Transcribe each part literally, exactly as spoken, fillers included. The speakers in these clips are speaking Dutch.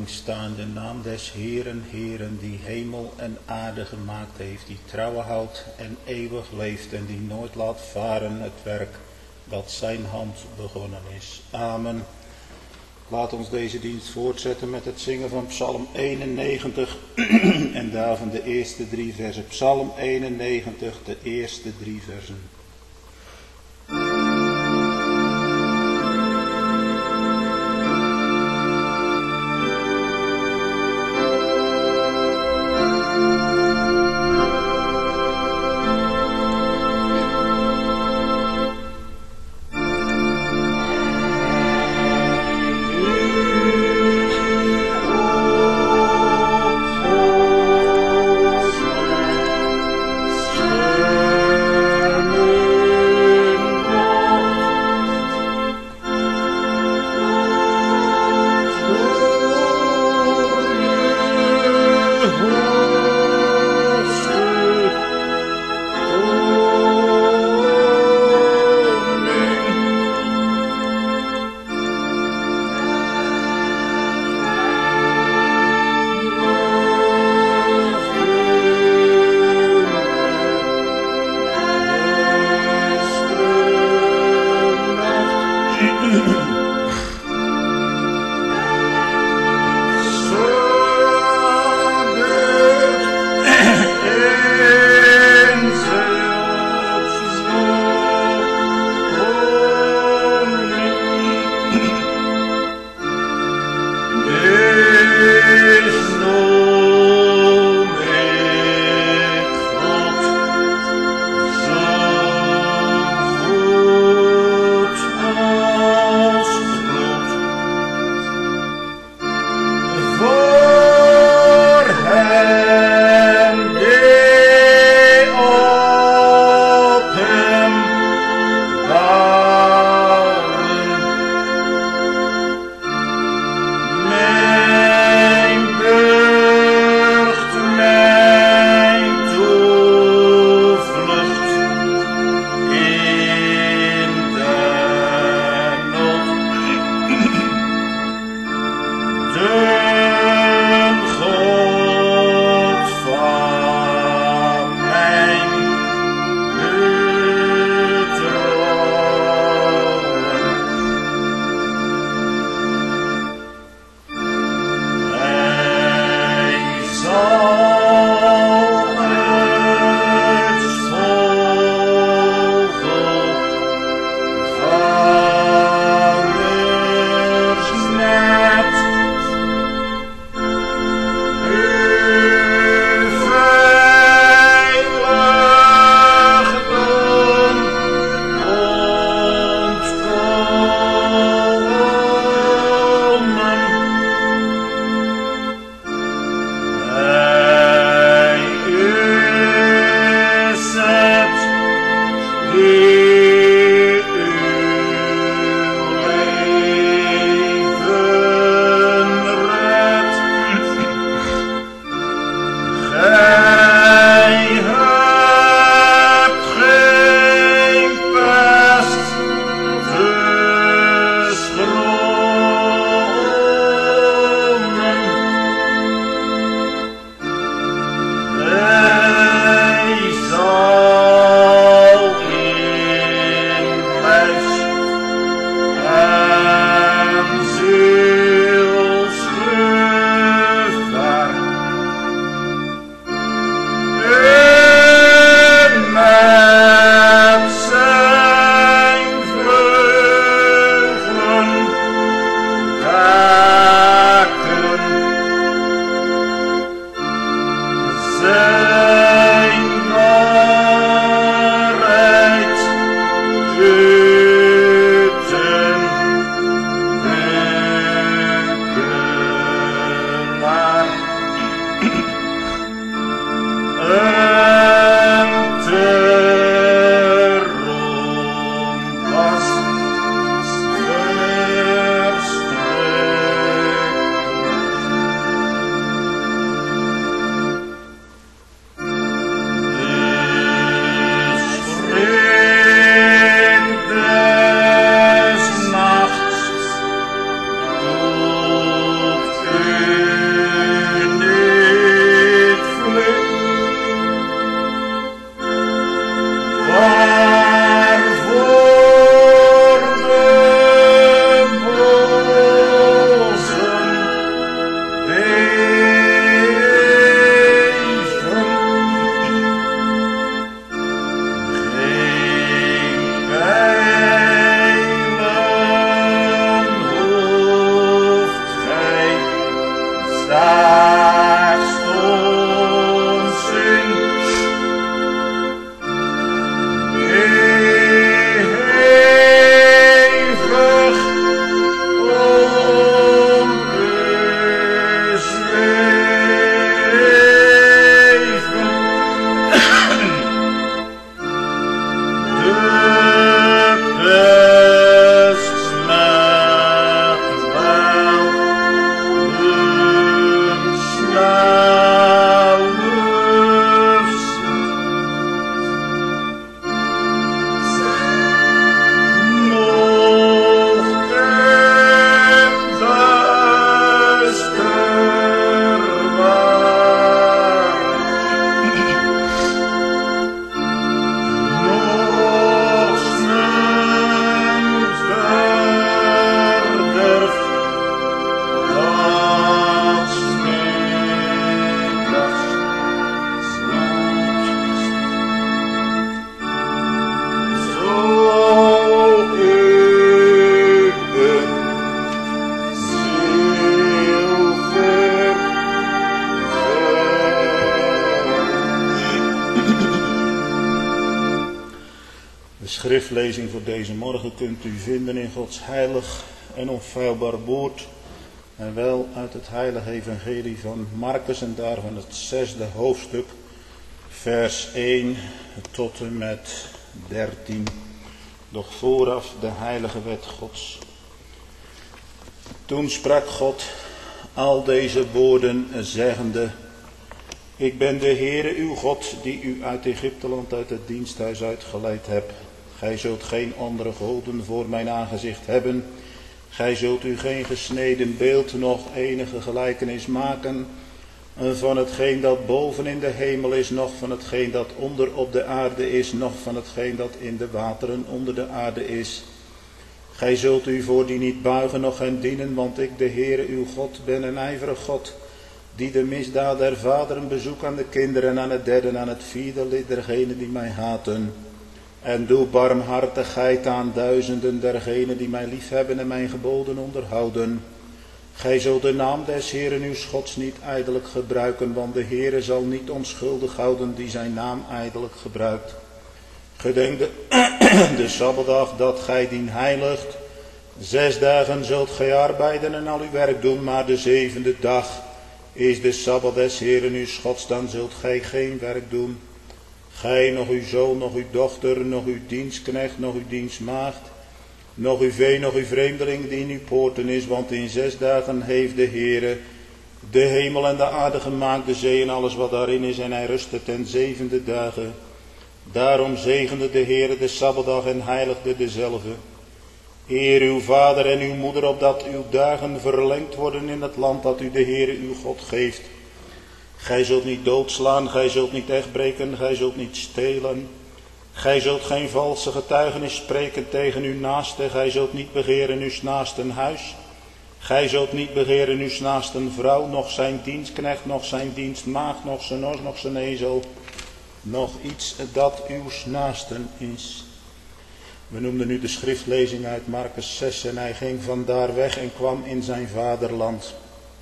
sta in de naam des Heeren, Heeren, die hemel en aarde gemaakt heeft, die trouwen houdt en eeuwig leeft en die nooit laat varen het werk dat zijn hand begonnen is. Amen. Laat ons deze dienst voortzetten met het zingen van Psalm eenennegentig en daarvan de eerste drie versen. Psalm eenennegentig, de eerste drie versen. Amen. schriftlezing voor deze morgen kunt u vinden in Gods heilig en onfeilbaar woord. En wel uit het heilige evangelie van Marcus en daarvan het zesde hoofdstuk, vers één tot en met dertien. Doch vooraf de heilige wet Gods. Toen sprak God al deze woorden zeggende: Ik ben de Heere uw God, die u uit Egypteland uit het diensthuis uitgeleid hebt. Gij zult geen andere goden voor mijn aangezicht hebben. Gij zult u geen gesneden beeld, noch enige gelijkenis maken van hetgeen dat boven in de hemel is, noch van hetgeen dat onder op de aarde is, noch van hetgeen dat in de wateren onder de aarde is. Gij zult u voor die niet buigen, noch hen dienen, want ik, de Heere uw God, ben een ijverig God, die de misdaad der vaderen bezoekt aan de kinderen en aan het derde en aan het vierde lid dergenen die mij haten. En doe barmhartigheid aan duizenden dergenen die mij liefhebben en mijn geboden onderhouden. Gij zult de naam des Heeren uw Gods niet ijdelijk gebruiken, want de Heere zal niet onschuldig houden die zijn naam ijdelijk gebruikt. Gedenk de, de Sabbatdag dat gij dien heiligt. Zes dagen zult gij arbeiden en al uw werk doen, maar de zevende dag is de Sabbat des Heeren uw Gods, dan zult gij geen werk doen. Gij, nog uw zoon, nog uw dochter, nog uw dienstknecht, nog uw dienstmaagd, nog uw vee, nog uw vreemdeling die in uw poorten is, want in zes dagen heeft de Heere de hemel en de aarde gemaakt, de zee en alles wat daarin is, en hij rustte ten zevende dagen. Daarom zegende de Heere de Sabbatdag en heiligde dezelve. Eer uw vader en uw moeder, opdat uw dagen verlengd worden in het land dat u de Heere uw God geeft. Gij zult niet doodslaan, gij zult niet echtbreken, gij zult niet stelen. Gij zult geen valse getuigenis spreken tegen uw naaste, gij zult niet begeren uw naasten huis. Gij zult niet begeren uw naasten vrouw, noch zijn dienstknecht, noch zijn dienstmaagd, noch zijn os, noch zijn ezel, nog iets dat uw naasten is. We noemden nu de schriftlezing uit Marcus zes en hij ging vandaar weg en kwam in zijn vaderland.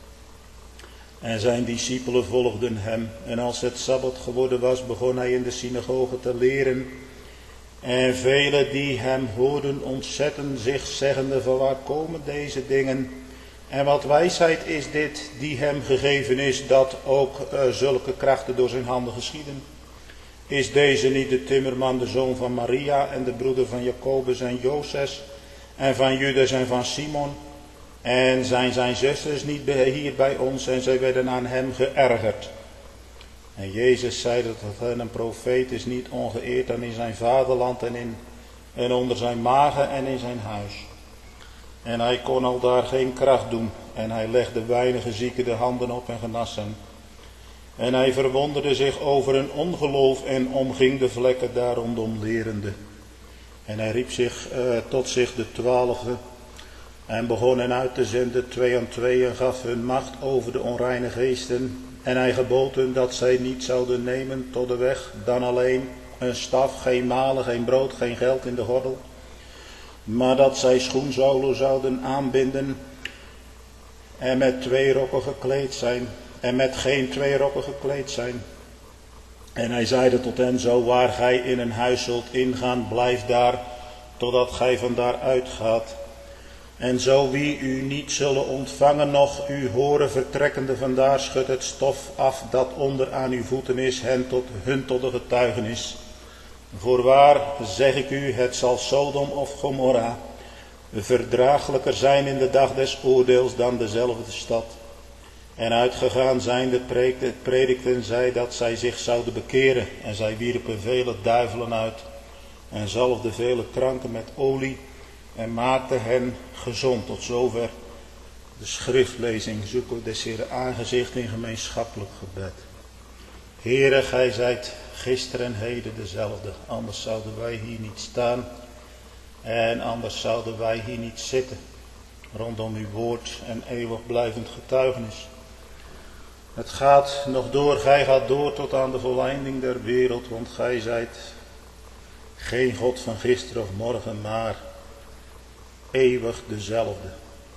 En zijn discipelen volgden hem. En als het Sabbat geworden was, begon hij in de synagoge te leren. En velen die hem hoorden ontzetten zich, zeggende: van waar komen deze dingen? En wat wijsheid is dit die hem gegeven is, dat ook uh, zulke krachten door zijn handen geschieden? Is deze niet de timmerman, de zoon van Maria en de broeder van Jacobus en Jozes en van Judas en van Simon? En zijn zijn zusters niet hier bij ons? En zij werden aan hem geërgerd. En Jezus zei dat een profeet is niet ongeëerd dan in zijn vaderland en, in, en onder zijn magen en in zijn huis. En hij kon al daar geen kracht doen. En hij legde weinige zieken de handen op en genas hen. En hij verwonderde zich over hun ongeloof en omging de vlekken daar rondom lerende. En hij riep zich uh, tot zich de twaalfe en begon hen uit te zenden twee aan twee en gaf hun macht over de onreine geesten. En hij gebood hun dat zij niet zouden nemen tot de weg, dan alleen een staf, geen malen, geen brood, geen geld in de gordel. Maar dat zij schoenzolen zouden aanbinden en met twee rokken gekleed zijn. En met geen twee rokken gekleed zijn. En hij zeide tot hen: zo waar gij in een huis zult ingaan, blijf daar, totdat gij vandaar uitgaat. En zo wie u niet zullen ontvangen, noch u horen vertrekkende vandaar, schud het stof af dat onder aan uw voeten is, hen tot, hun tot de getuigenis. Voorwaar zeg ik u, het zal Sodom of Gomorra verdraaglijker zijn in de dag des oordeels dan dezelfde stad. En uitgegaan zijnde predikten zij dat zij zich zouden bekeren. En zij wierpen vele duivelen uit. En zalfden vele kranken met olie. En maakten hen gezond. Tot zover de schriftlezing. Zoeken des Heeren aangezicht in gemeenschappelijk gebed. Heere, gij zijt gisteren en heden dezelfde. Anders zouden wij hier niet staan. En anders zouden wij hier niet zitten. Rondom uw woord en eeuwig blijvend getuigenis. Het gaat nog door, gij gaat door tot aan de volleinding der wereld, want gij zijt geen God van gisteren of morgen, maar eeuwig dezelfde.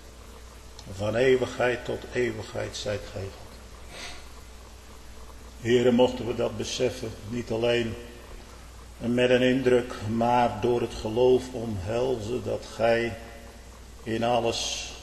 Van eeuwigheid tot eeuwigheid zijt gij God. Heere, mochten we dat beseffen, niet alleen met een indruk, maar door het geloof omhelzen dat gij in alles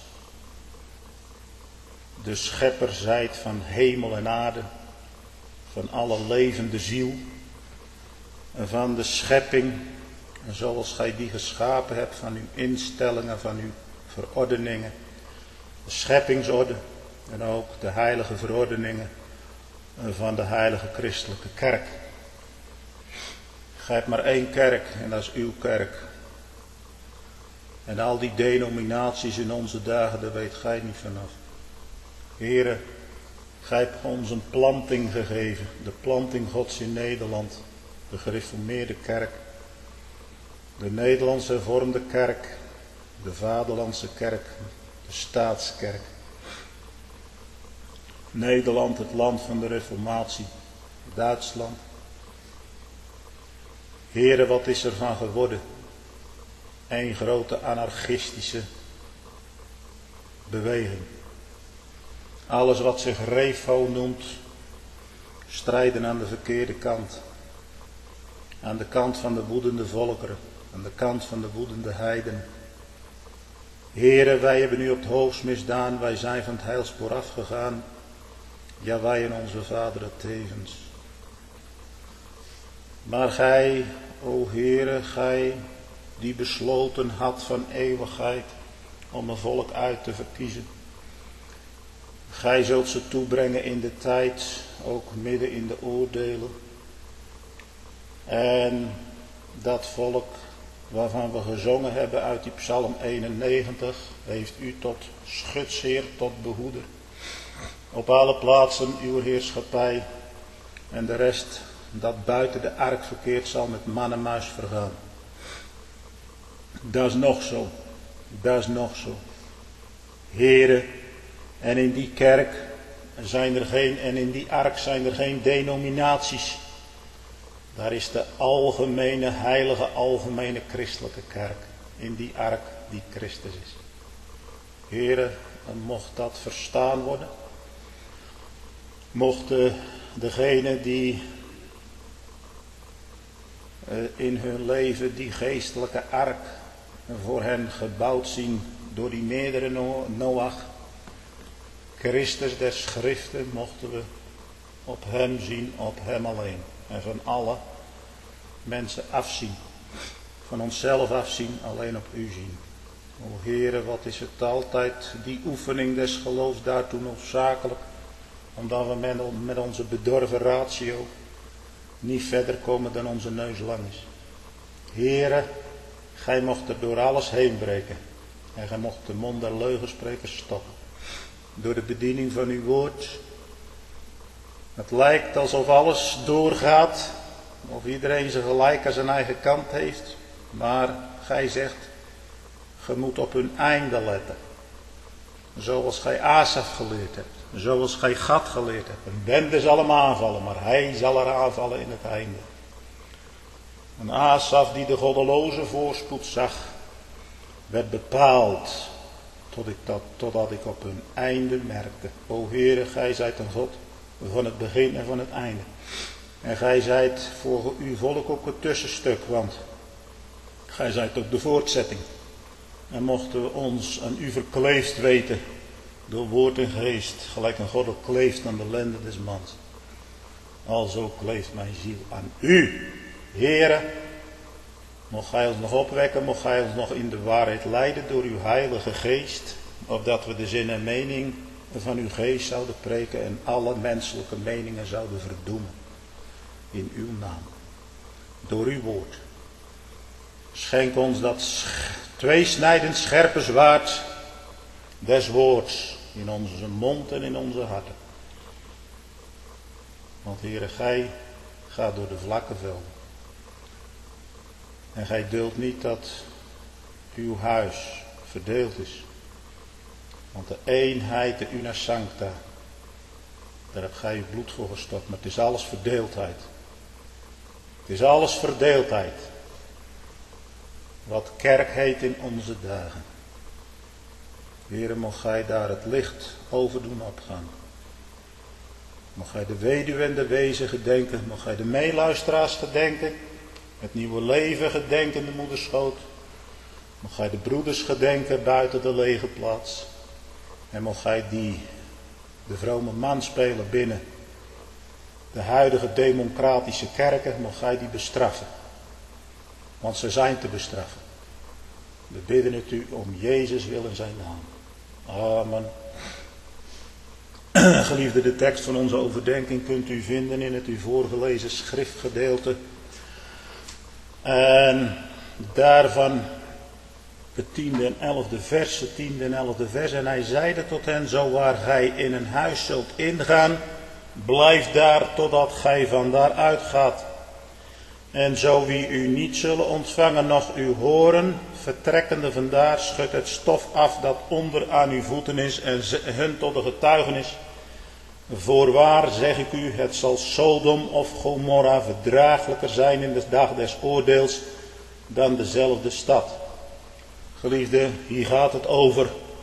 de schepper zijt van hemel en aarde, van alle levende ziel en van de schepping, en zoals gij die geschapen hebt, van uw instellingen, van uw verordeningen, de scheppingsorde en ook de heilige verordeningen van de heilige christelijke kerk. Gij hebt maar één kerk en dat is uw kerk. En al die denominaties in onze dagen, daar weet gij niet vanaf. Heere, gij hebt ons een planting gegeven, de planting Gods in Nederland, de gereformeerde kerk, de Nederlandse hervormde kerk, de vaderlandse kerk, de staatskerk. Nederland, het land van de reformatie, Duitsland. Heere, wat is er van geworden? Eén grote anarchistische beweging. Alles wat zich Refo noemt, strijden aan de verkeerde kant. Aan de kant van de woedende volkeren, aan de kant van de woedende heiden. Heere, wij hebben u op het hoogst misdaan, wij zijn van het heilspoor afgegaan. Ja, wij en onze vaderen tevens. Maar gij, o Heere, gij die besloten had van eeuwigheid om een volk uit te verkiezen. Gij zult ze toebrengen in de tijd, ook midden in de oordelen. En dat volk waarvan we gezongen hebben uit die Psalm eenennegentig, heeft u tot schutsheer, tot behoeder. Op alle plaatsen uw heerschappij en de rest dat buiten de ark verkeerd zal met man en muis vergaan. Dat is nog zo, dat is nog zo. Here, en in die kerk zijn er geen, en in die ark zijn er geen denominaties. Daar is de algemene, heilige, algemene christelijke kerk. In die ark die Christus is. Here, mocht dat verstaan worden. Mochten degenen die in hun leven die geestelijke ark voor hen gebouwd zien door die meerdere Noach, Christus der schriften, mochten we op hem zien, op hem alleen. En van alle mensen afzien. Van onszelf afzien, alleen op u zien. O Heere, wat is het altijd, die oefening des geloofs daartoe noodzakelijk. Omdat we met, met onze bedorven ratio niet verder komen dan onze neus lang is. Heere, gij mocht er door alles heen breken. En gij mocht de mond der leugensprekers stoppen. Door de bediening van uw woord. Het lijkt alsof alles doorgaat. Of iedereen zijn gelijk aan zijn eigen kant heeft. Maar gij zegt, ge moet op hun einde letten. Zoals gij Asaf geleerd hebt. Zoals gij Gad geleerd hebt. Een bende zal hem aanvallen, maar hij zal er aanvallen in het einde. Een Asaf die de goddeloze voorspoed zag, werd bepaald tot ik dat, totdat ik op hun einde merkte. O Heere, gij zijt een God van het begin en van het einde. En gij zijt voor uw volk ook het tussenstuk, want gij zijt ook de voortzetting. En mochten we ons aan u verkleefd weten door woord en geest, gelijk een God ook kleeft aan de lenden des mans. Alzo kleeft mijn ziel aan u, Heere. Mocht gij ons nog opwekken, mocht gij ons nog in de waarheid leiden door uw heilige geest, opdat we de zin en mening van uw geest zouden preken en alle menselijke meningen zouden verdoemen. In uw naam. Door uw woord. Schenk ons dat tweesnijdend scherpe zwaard des woords in onze mond en in onze harten. Want Heere, gij gaat door de vlakke velden. En gij duldt niet dat uw huis verdeeld is. Want de eenheid, de una sancta, daar hebt gij uw bloed voor gestort. Maar het is alles verdeeldheid. Het is alles verdeeldheid. Wat kerk heet in onze dagen. Heere, mocht gij daar het licht over doen opgaan. Mocht gij de weduwe en de wezen gedenken. Mocht gij de meeluisteraars gedenken. Het nieuwe leven gedenken in de moederschoot. Mocht gij de broeders gedenken buiten de lege plaats. En mocht gij die, de vrome man spelen binnen de huidige democratische kerken, mocht gij die bestraffen. Want ze zijn te bestraffen. We bidden het u om Jezus wil in zijn naam. Amen. Geliefde, de tekst van onze overdenking kunt u vinden in het u voorgelezen schriftgedeelte. En daarvan het tiende en elfde vers, het tiende en elfde vers. En hij zeide tot hen, zo waar gij in een huis zult ingaan, blijf daar totdat gij vandaar uitgaat. En zo wie u niet zullen ontvangen, noch u horen, vertrekkende vandaar, schudt het stof af dat onder aan uw voeten is en hun tot de getuigenis. Voorwaar zeg ik u, het zal Sodom of Gomorra verdraaglijker zijn in de dag des oordeels dan dezelfde stad. Geliefde, hier gaat het over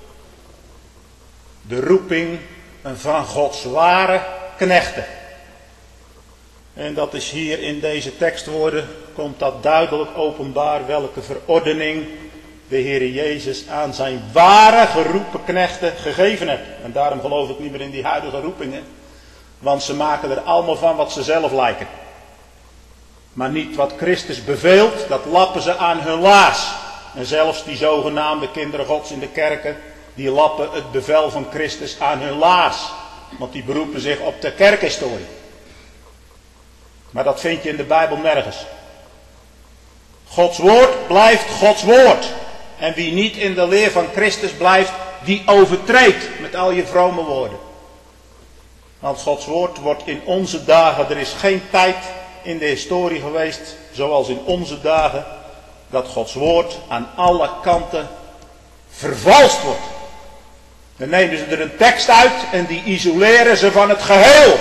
de roeping van Gods ware knechten. En dat is hier in deze tekstwoorden, komt dat duidelijk openbaar welke verordening de Heer Jezus aan zijn ware geroepen knechten gegeven heeft. En daarom geloof ik niet meer in die huidige roepingen. Want ze maken er allemaal van wat ze zelf lijken. Maar niet wat Christus beveelt, dat lappen ze aan hun laars. En zelfs die zogenaamde kinderen Gods in de kerken, die lappen het bevel van Christus aan hun laars. Want die beroepen zich op de kerkhistorie. Maar dat vind je in de Bijbel nergens. Gods woord blijft Gods woord. En wie niet in de leer van Christus blijft, die overtreedt met al je vrome woorden. Want Gods woord wordt in onze dagen, er is geen tijd in de historie geweest, zoals in onze dagen, dat Gods woord aan alle kanten vervalst wordt. Dan nemen ze er een tekst uit en die isoleren ze van het geheel.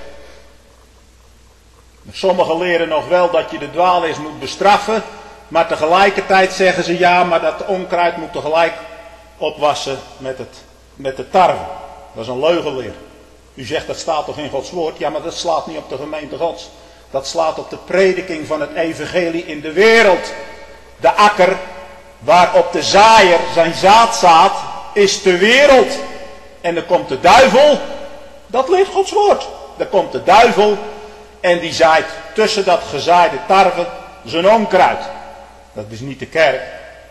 Sommigen leren nog wel dat je de dwaalleers moet bestraffen, maar tegelijkertijd zeggen ze ja, maar dat onkruid moet tegelijk opwassen met, het, met de tarwe. Dat is een leugenleer. U zegt dat staat toch in Gods woord? Ja, maar dat slaat niet op de gemeente Gods. Dat slaat op de prediking van het evangelie in de wereld. De akker waarop de zaaier zijn zaad zaat, is de wereld. En dan komt de duivel, dat leert Gods woord. Dan komt de duivel en die zaait tussen dat gezaaide tarwe zijn onkruid. Dat is niet de kerk.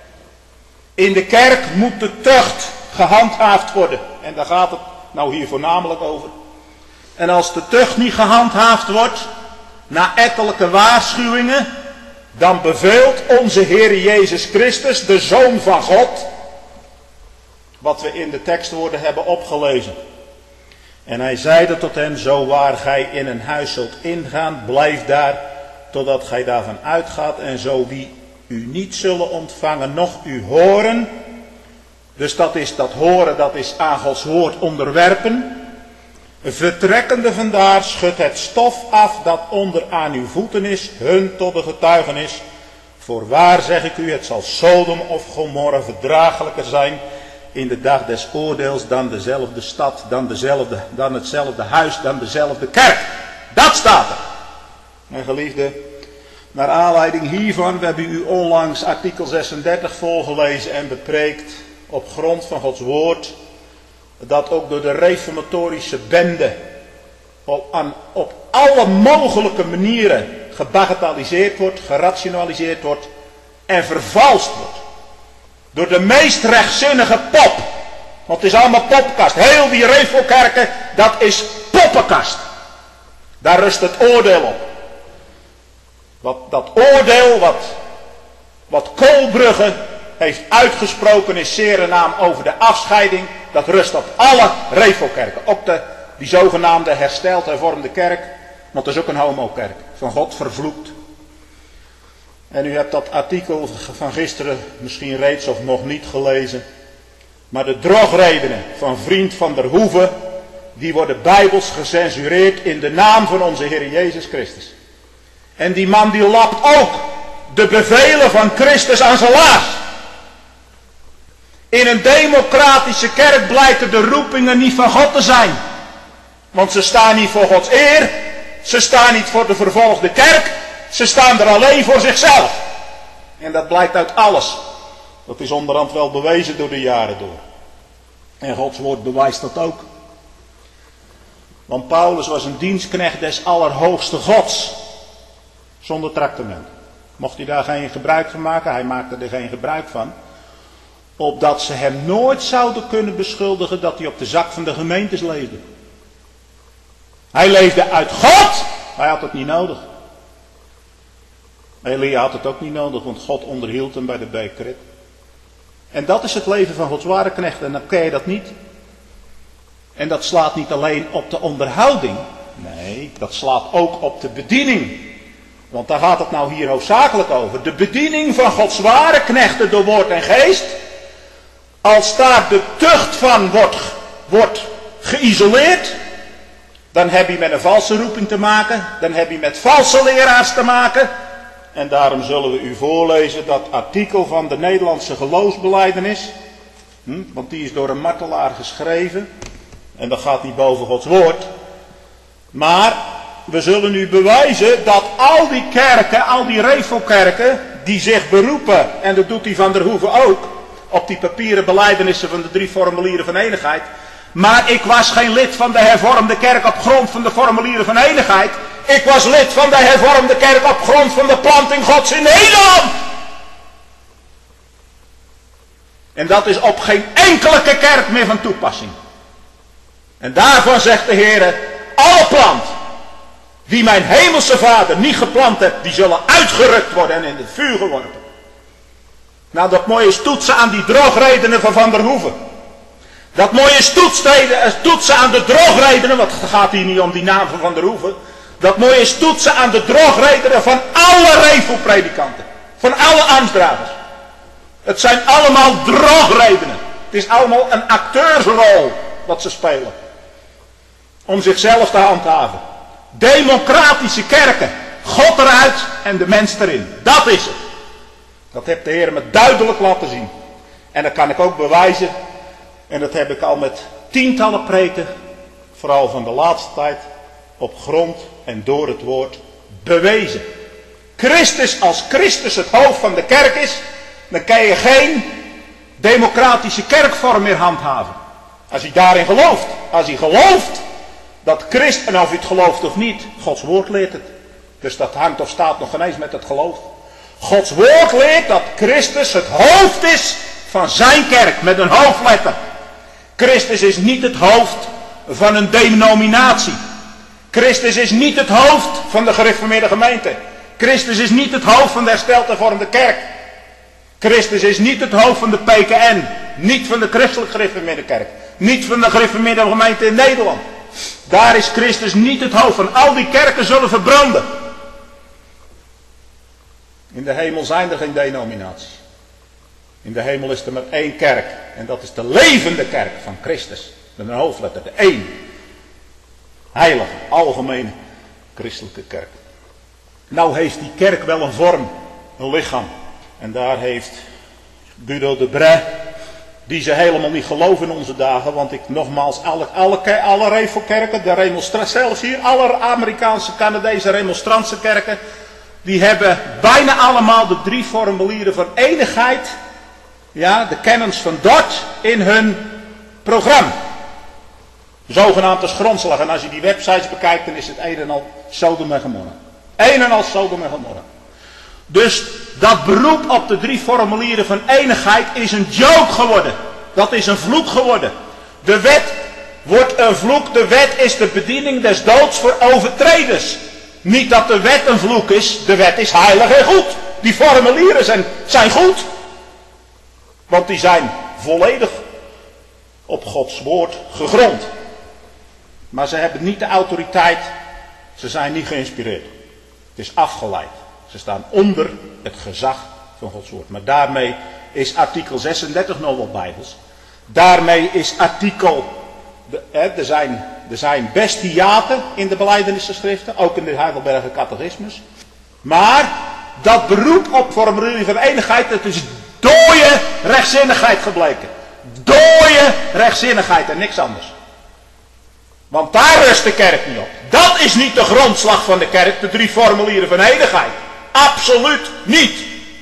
In de kerk moet de tucht gehandhaafd worden. En daar gaat het nou hier voornamelijk over. En als de tucht niet gehandhaafd wordt, na ettelijke waarschuwingen, dan beveelt onze Heer Jezus Christus, de Zoon van God, wat we in de tekstwoorden hebben opgelezen. En hij zeide tot hen, zo waar gij in een huis zult ingaan, blijf daar, totdat gij daarvan uitgaat. En zo wie u niet zullen ontvangen, noch u horen. Dus dat is dat horen, dat is aan Gods woord onderwerpen. Vertrekkende vandaar, schudt het stof af dat onder aan uw voeten is, hun tot de getuigenis. Voorwaar zeg ik u, het zal Sodom of Gomorra verdraaglijker zijn in de dag des oordeels dan dezelfde stad, dan, dezelfde, dan hetzelfde huis, dan dezelfde kerk. Dat staat er. Mijn geliefde, naar aanleiding hiervan, we hebben u onlangs artikel zesendertig voorgelezen en bepreekt op grond van Gods woord, dat ook door de reformatorische bende op, aan, op alle mogelijke manieren gebagatelliseerd wordt, gerationaliseerd wordt en vervalst wordt. Door de meest rechtzinnige pop. Want het is allemaal poppenkast. Heel die refokerken, dat is poppenkast. Daar rust het oordeel op. Wat, dat oordeel wat, wat Koolbrugge heeft uitgesproken in zere naam over de afscheiding, dat rust op alle refokerken. Ook de, die zogenaamde hersteld hervormde kerk, want dat is ook een homokerk. Van God vervloekt. En u hebt dat artikel van gisteren misschien reeds of nog niet gelezen. Maar de drogredenen van vriend van der Hoeve, die worden bijbels gecensureerd in de naam van onze Heer Jezus Christus. En die man die lapt ook de bevelen van Christus aan zijn laars. In een democratische kerk blijken de roepingen niet van God te zijn. Want ze staan niet voor Gods eer. Ze staan niet voor de vervolgde kerk. Ze staan er alleen voor zichzelf. En dat blijkt uit alles. Dat is onderhand wel bewezen door de jaren door. En Gods woord bewijst dat ook. Want Paulus was een dienstknecht des Allerhoogste Gods. Zonder traktement. Mocht hij daar geen gebruik van maken? Hij maakte er geen gebruik van. Opdat ze hem nooit zouden kunnen beschuldigen dat hij op de zak van de gemeentes leefde. Hij leefde uit God. Hij had het niet nodig. Elia had het ook niet nodig, want God onderhield hem bij de beekrit. En dat is het leven van Gods ware knecht. En dan ken je dat niet. En dat slaat niet alleen op de onderhouding. Nee, dat slaat ook op de bediening. Want daar gaat het nou hier hoofdzakelijk over. De bediening van Gods ware knechten door woord en geest. Als daar de tucht van wordt, wordt geïsoleerd. Dan heb je met een valse roeping te maken. Dan heb je met valse leraars te maken. En daarom zullen we u voorlezen dat artikel van de Nederlandse geloofsbelijdenis. Hm, want die is door een martelaar geschreven. En dat gaat niet boven Gods woord. Maar we zullen u bewijzen dat al die kerken, al die revelkerken, die zich beroepen, en dat doet die Van der Hoeven ook, op die papieren belijdenissen van de drie formulieren van enigheid. Maar ik was geen lid van de hervormde kerk op grond van de formulieren van enigheid. Ik was lid van de hervormde kerk op grond van de planting Gods in Nederland. En dat is op geen enkele kerk meer van toepassing. En daarvan zegt de Heer, alle plant die mijn hemelse Vader niet geplant heeft, die zullen uitgerukt worden en in het vuur geworpen. Nou, dat mooie is toetsen aan die droogredenen van Van der Hoeven. Dat mooie is toetsen aan de droogredenen, want het gaat hier niet om die naam van Van der Hoeven. Dat mooie is toetsen aan de droogredenen van alle revelpredikanten. Van alle ambtsdragers. Het zijn allemaal droogredenen. Het is allemaal een acteursrol wat ze spelen. Om zichzelf te handhaven. Democratische kerken. God eruit en de mens erin. Dat is het. Dat heeft de Heer me duidelijk laten zien. En dat kan ik ook bewijzen. En dat heb ik al met tientallen preken. Vooral van de laatste tijd. Op grond en door het woord bewezen. Christus, als Christus het hoofd van de kerk is. Dan kan je geen democratische kerkvorm meer handhaven. Als hij daarin gelooft. Als hij gelooft dat Christus, en of je het gelooft of niet, Gods woord leert het. Dus dat hangt of staat nog ineens met het geloof. Gods woord leert dat Christus het hoofd is van zijn kerk, met een hoofdletter. Christus is niet het hoofd van een denominatie. Christus is niet het hoofd van de gereformeerde gemeente. Christus is niet het hoofd van de hersteld hervormde kerk. Christus is niet het hoofd van de P K N. Niet van de christelijk gereformeerde kerk. Niet van de gereformeerde gemeente in Nederland. Daar is Christus niet het hoofd van. Al die kerken zullen verbranden. In de hemel zijn er geen denominaties. In de hemel is er maar één kerk. En dat is de levende kerk van Christus. Met een hoofdletter. De één. Heilige, algemene christelijke kerk. Nou heeft die kerk wel een vorm. Een lichaam. En daar heeft Guido de Bray, die ze helemaal niet geloven in onze dagen, want ik nogmaals, alle, alle, alle revelkerken, de remonstranten, zelfs hier, alle Amerikaanse, Canadese remonstrantse kerken, die hebben bijna allemaal de drie formulieren van enigheid, ja, de canons van Dort, in hun programma. Zogenaamd als grondslag. En als je die websites bekijkt, dan is het een en al Sodom en Gomorra. Een en al Sodom en Gomorra. Dus dat beroep op de drie formulieren van enigheid is een joke geworden. Dat is een vloek geworden. De wet wordt een vloek. De wet is de bediening des doods voor overtreders. Niet dat de wet een vloek is. De wet is heilig en goed. Die formulieren zijn, zijn goed. Want die zijn volledig op Gods woord gegrond. Maar ze hebben niet de autoriteit. Ze zijn niet geïnspireerd. Het is afgeleid. Ze staan onder het gezag van Gods woord. Maar daarmee is artikel zesendertig nog wel bijbels. Daarmee is artikel... De, hè, er, zijn, er zijn bestiaten in de belijdenisgeschriften. Ook in de Heidelberger catechismus. Maar dat beroep op formulieren van enigheid. Dat is dooie rechtzinnigheid gebleken. Dooie rechtzinnigheid en niks anders. Want daar rust de kerk niet op. Dat Dat is niet de grondslag van de kerk, de drie formulieren van heiligheid. Absoluut niet.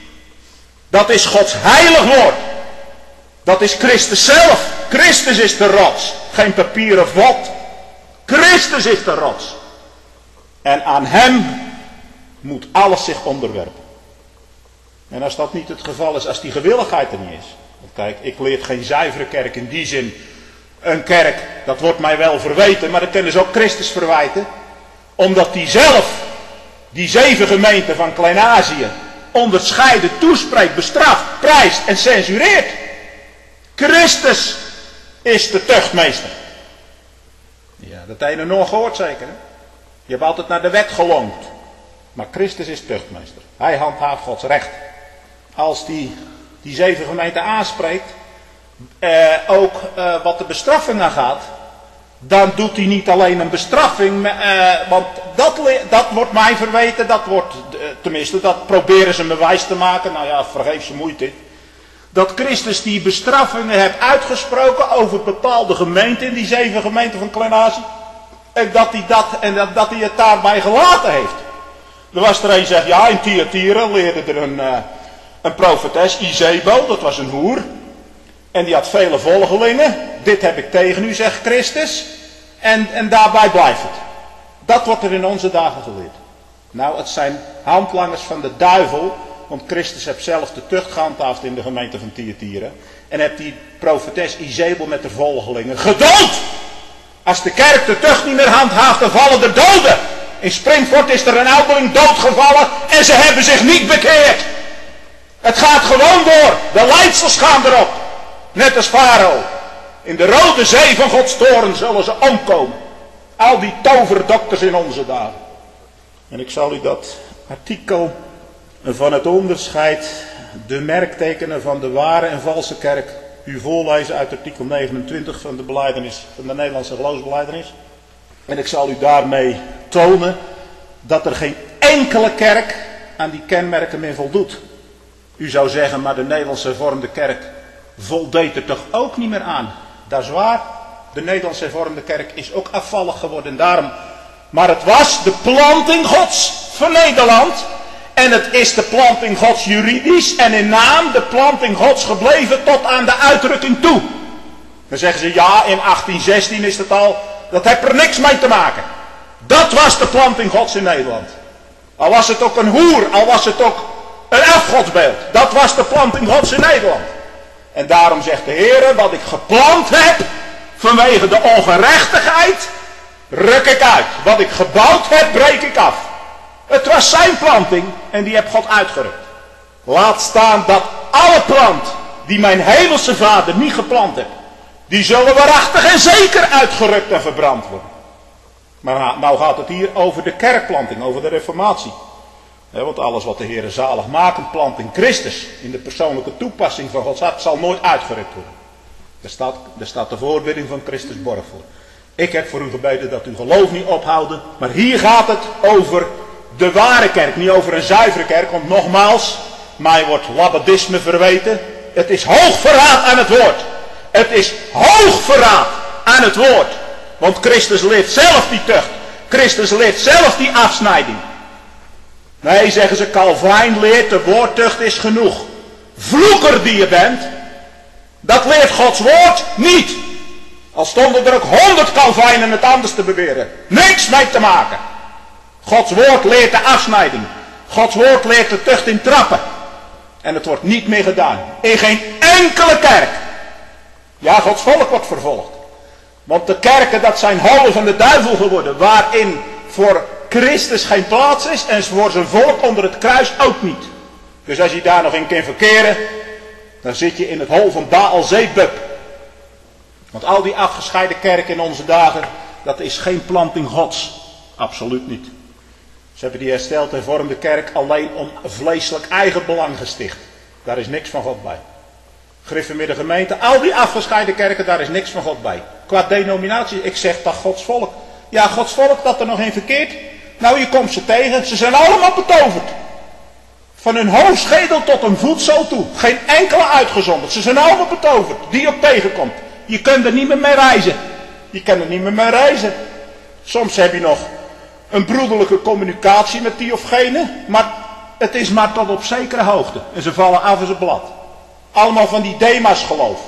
Dat is Gods heilig woord. Dat is Christus zelf. Christus is de rots. Geen papieren vod. Christus is de rots. En aan hem moet alles zich onderwerpen. En als dat niet het geval is, als die gewilligheid er niet is. Want kijk, ik leer geen zuivere kerk in die zin. Een kerk, dat wordt mij wel verweten, maar dat kunnen ze ook Christus verwijten. Omdat die zelf, die zeven gemeenten van Klein-Azië, onderscheiden, toespreekt, bestraft, prijst en censureert. Christus is de tuchtmeester. Ja, dat heb je nog gehoord zeker. Hè? Je hebt altijd naar de wet gelongd. Maar Christus is tuchtmeester. Hij handhaaft Gods recht. Als die, die zeven gemeenten aanspreekt, eh, ook eh, wat de bestraffing aangaat, dan doet hij niet alleen een bestraffing, eh, want dat, dat wordt mij verweten, dat wordt, eh, tenminste dat proberen ze me wijs te maken, nou ja, vergeefse moeite. Dat Christus die bestraffingen heeft uitgesproken over bepaalde gemeenten, in die zeven gemeenten van Klein-Azië, en dat hij dat, en dat, dat hij het daarbij gelaten heeft. Er was er een die zegt, ja, in Thyatira leerde er een, uh, een profetes, Izebel, dat was een hoer. En die had vele volgelingen. Dit heb ik tegen u, zegt Christus. En, en daarbij blijft het. Dat wordt er in onze dagen geleerd. Nou, het zijn handlangers van de duivel. Want Christus heeft zelf de tucht gehandhaafd in de gemeente van Thyatira. En heeft die profetes Izebel met de volgelingen gedood. Als de kerk de tucht niet meer handhaaft, dan vallen er doden. In Springfort is er een ouderling doodgevallen en ze hebben zich niet bekeerd. Het gaat gewoon door. De leidsels gaan erop. Net als Farao. In de rode zee van Gods toorn zullen ze omkomen. Al die toverdokters in onze dagen. En ik zal u dat artikel van het onderscheid, de merktekenen van de ware en valse kerk, u voorlezen uit artikel negenentwintig van de belijdenis, van de Nederlandse geloofsbelijdenis. En ik zal u daarmee tonen dat er geen enkele kerk aan die kenmerken meer voldoet. U zou zeggen, maar de Nederlandse hervormde kerk voldeed er toch ook niet meer aan. Dat is waar. De Nederlandse hervormde kerk is ook afvallig geworden. En daarom, maar het was de planting Gods voor Nederland. En het is de planting Gods juridisch en in naam de planting Gods gebleven tot aan de uitdrukking toe. Dan zeggen ze, ja, in achttien zestien is het al, dat heeft er niks mee te maken. Dat was de planting Gods in Nederland. Al was het ook een hoer, al was het ook een afgodsbeeld. Dat was de planting Gods in Nederland. En daarom zegt de Heer, wat ik geplant heb, vanwege de ongerechtigheid, ruk ik uit. Wat ik gebouwd heb, breek ik af. Het was zijn planting en die heb God uitgerukt. Laat staan dat alle plant die mijn hemelse Vader niet geplant heeft, die zullen waarachtig en zeker uitgerukt en verbrand worden. Maar nou gaat het hier over de kerkplanting, over de reformatie. He, want alles wat de Heer zaligmakend plant in Christus, in de persoonlijke toepassing van Gods hart, zal nooit uitgerukt worden. Daar staat, daar staat de voorbidding van Christus borg voor. Ik heb voor u gebeden dat u geloof niet ophouden, maar hier gaat het over de ware kerk, niet over een zuivere kerk, want nogmaals, mij wordt labbadisme verweten. Het is hoog verraad aan het woord. Het is hoog verraad aan het woord. Want Christus leert zelf die tucht. Christus leert zelf die afsnijding. Nee, zeggen ze, Calvijn leert de woordtucht is genoeg. Vloeker die je bent, dat leert Gods woord niet. Al stonden er ook honderd Calvijnen het anders te beweren. Niks mee te maken. Gods woord leert de afsnijding. Gods woord leert de tucht in trappen. En het wordt niet meer gedaan. In geen enkele kerk. Ja, Gods volk wordt vervolgd. Want de kerken, dat zijn holen van de duivel geworden. Waarin voor Christus geen plaats is. En voor zijn volk onder het kruis ook niet. Dus als je daar nog in kunt verkeren, dan zit je in het hol van Baal Zebub. Want al die afgescheiden kerken in onze dagen, dat is geen planting Gods. Absoluut niet. Ze hebben die hersteld hervormde kerk alleen om vleeselijk eigenbelang gesticht. Daar is niks van God bij. Gereformeerde gemeente, al die afgescheiden kerken, daar is niks van God bij. Qua denominatie, ik zeg dat Gods volk. Ja, Gods volk dat er nog in verkeert. Nou, je komt ze tegen, ze zijn allemaal betoverd. Van hun hoofdschedel tot hun voetzool toe. Geen enkele uitgezonderd. Ze zijn allemaal betoverd. Die op tegenkomt. Je kunt er niet meer mee reizen. Je kan er niet meer mee reizen. Soms heb je nog een broederlijke communicatie met die of gene, maar het is maar tot op zekere hoogte. En ze vallen af als een blad. Allemaal van die Demas geloof.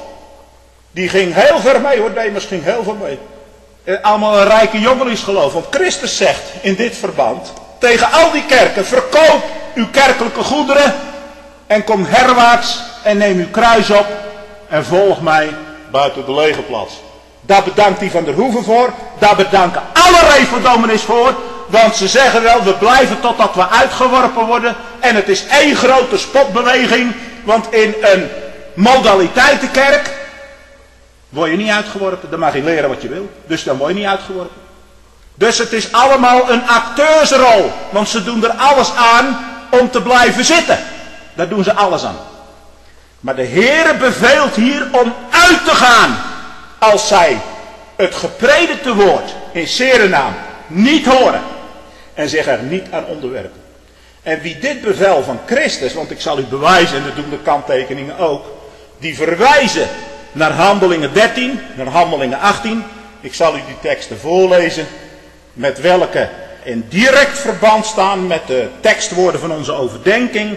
Die ging heel ver mee hoor, Demas ging heel ver mee. En allemaal een rijke jongelingsgeloof. Want Christus zegt in dit verband tegen al die kerken, verkoop uw kerkelijke goederen en kom herwaarts en neem uw kruis op en volg mij buiten de legerplaats. Daar bedankt hij Van der Hoeven voor, daar bedanken alle reformdominees voor, want ze zeggen wel, we blijven totdat we uitgeworpen worden en het is één grote spotbeweging, want in een modaliteitenkerk word je niet uitgeworpen, dan mag je leren wat je wil, dus dan word je niet uitgeworpen. Dus het is allemaal een acteursrol, want ze doen er alles aan om te blijven zitten. Daar doen ze alles aan. Maar de Heere beveelt hier om uit te gaan als zij het gepredikte woord in zere naam niet horen en zich er niet aan onderwerpen. En wie dit bevel van Christus, want ik zal u bewijzen, en dat doen de kanttekeningen ook, die verwijzen naar Handelingen dertien, naar Handelingen achttien. Ik zal u die teksten voorlezen, met welke in direct verband staan met de tekstwoorden van onze overdenking.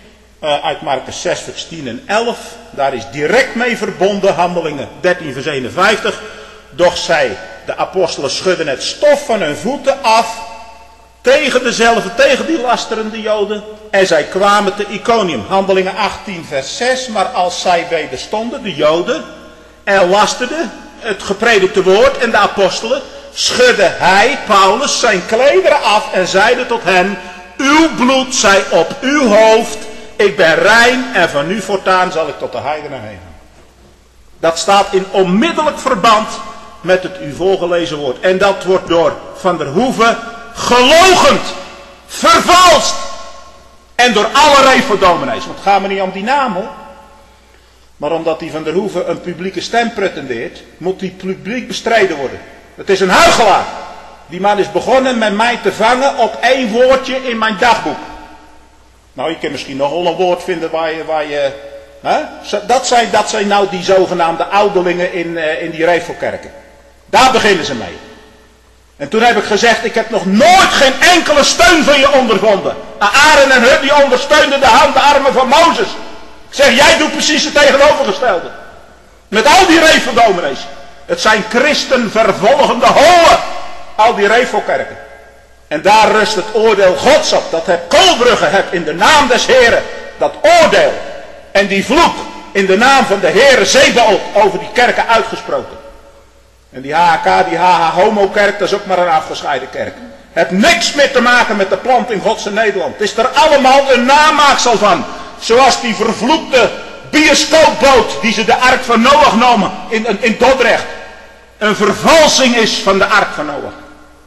Uh, uit Markus zes vers tien en elf. Daar is direct mee verbonden, Handelingen dertien vers eenenvijftig. Doch zij, de apostelen, schudden het stof van hun voeten af tegen dezelfde, tegen die lasterende Joden. En zij kwamen te Iconium. Handelingen achttien vers zes. Maar als zij wederstonden, de Joden, en lasterden het gepredikte woord en de apostelen, schudde hij, Paulus, zijn klederen af en zeide tot hen, uw bloed zij op uw hoofd, ik ben rein en van nu voortaan zal ik tot de heidenen heen gaan. Dat staat in onmiddellijk verband met het u voorgelezen woord. En dat wordt door Van der Hoeven geloochend, vervalst. En door alle reformdominees. Want het gaat me niet om die naam hoor. Maar omdat die Van der Hoeven een publieke stem pretendeert, moet die publiek bestreden worden. Het is een huichelaar. Die man is begonnen met mij te vangen op één woordje in mijn dagboek. Nou, je kan misschien nog wel een woord vinden waar je... Waar je hè? Dat, zijn, dat zijn nou die zogenaamde ouderlingen in, uh, in die revelkerken. Daar beginnen ze mee. En toen heb ik gezegd, ik heb nog nooit geen enkele steun van je ondervonden. Aaron en Hur die ondersteunden de handen, de armen van Mozes. Ik zeg, jij doet precies het tegenovergestelde. Met al die reveldominees. Het zijn christenvervolgende holen. Al die revelkerken. En daar rust het oordeel Gods op. Dat heb Kolbrugge heb in de naam des Heren. Dat oordeel. En die vloek in de naam van de Heere Zebaot over die kerken uitgesproken. En die H H K, die H H homokerk, dat is ook maar een afgescheiden kerk. Het heeft niks meer te maken met de planting Gods in Nederland. Het is er allemaal een namaaksel van. Zoals die vervloekte bioscoopboot die ze de ark van Noach noemen in, in Dordrecht. Een vervalsing is van de ark van Noach.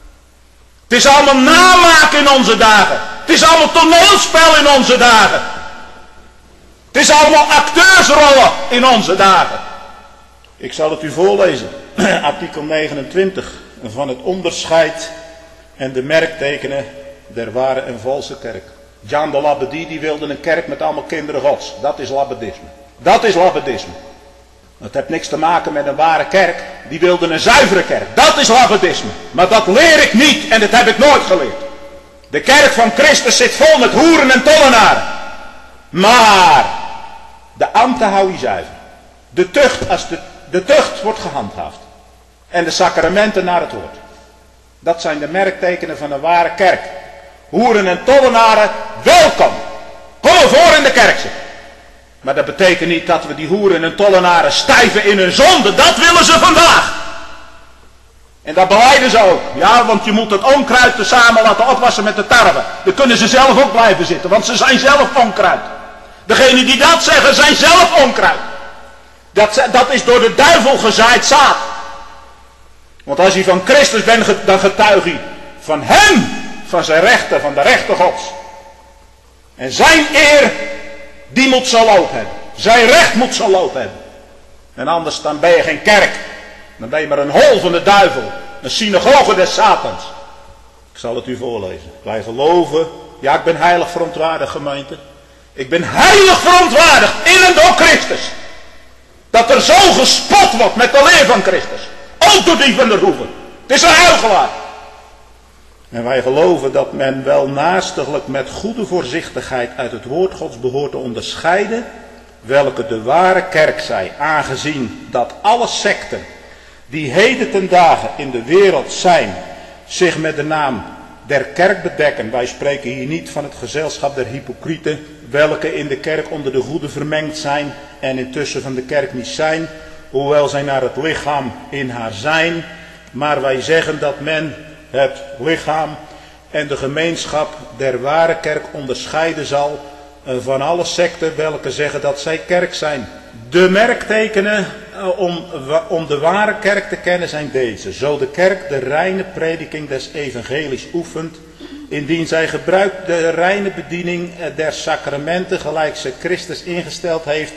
Het is allemaal namaken in onze dagen. Het is allemaal toneelspel in onze dagen. Het is allemaal acteursrollen in onze dagen. Ik zal het u voorlezen. Artikel negenentwintig van het onderscheid en de merktekenen der ware en valse kerk. Jan de Labadie die wilde een kerk met allemaal kinderen Gods. Dat is Labadisme. Dat is Labadisme. Dat heeft niks te maken met een ware kerk. Die wilde een zuivere kerk. Dat is Labadisme. Maar dat leer ik niet en dat heb ik nooit geleerd. De kerk van Christus zit vol met hoeren en tollenaren. Maar de ambten hou je zuiver. De tucht, als de, de tucht wordt gehandhaafd. En de sacramenten naar het woord. Dat zijn de merktekenen van een ware kerk. Hoeren en tollenaren, welkom. Kom voor in de kerk zitten. Maar dat betekent niet dat we die hoeren en tollenaren stijven in hun zonde. Dat willen ze vandaag. En dat belijden ze ook. Ja, want je moet het onkruid samen laten opwassen met de tarwe. Dan kunnen ze zelf ook blijven zitten, want ze zijn zelf onkruid. Degenen die dat zeggen, zijn zelf onkruid. Dat, dat is door de duivel gezaaid zaad. Want als je van Christus bent, dan getuig je van hem, van zijn rechten, van de rechten Gods. En zijn eer, die moet zijn loop hebben. Zijn recht moet zijn loop hebben. En anders dan ben je geen kerk. Dan ben je maar een hol van de duivel. Een synagoge des Satans. Ik zal het u voorlezen. Wij geloven. Ja, ik ben heilig verontwaardigd, gemeente. Ik ben heilig verontwaardigd in en door Christus. Dat er zo gespot wordt met de leer van Christus. Ook door die Van der Hoeven. Het is een huichelaar. En wij geloven dat men wel naastiglijk met goede voorzichtigheid uit het woord Gods behoort te onderscheiden welke de ware kerk zij, aangezien dat alle secten die heden ten dagen in de wereld zijn, zich met de naam der kerk bedekken. Wij spreken hier niet van het gezelschap der hypocrieten, welke in de kerk onder de goede vermengd zijn en intussen van de kerk niet zijn, hoewel zij naar het lichaam in haar zijn. Maar wij zeggen dat men het lichaam en de gemeenschap der ware kerk onderscheiden zal van alle secten welke zeggen dat zij kerk zijn. De merktekenen om, om de ware kerk te kennen zijn deze. Zo de kerk de reine prediking des evangelies oefent, indien zij gebruikt de reine bediening der sacramenten gelijk ze Christus ingesteld heeft,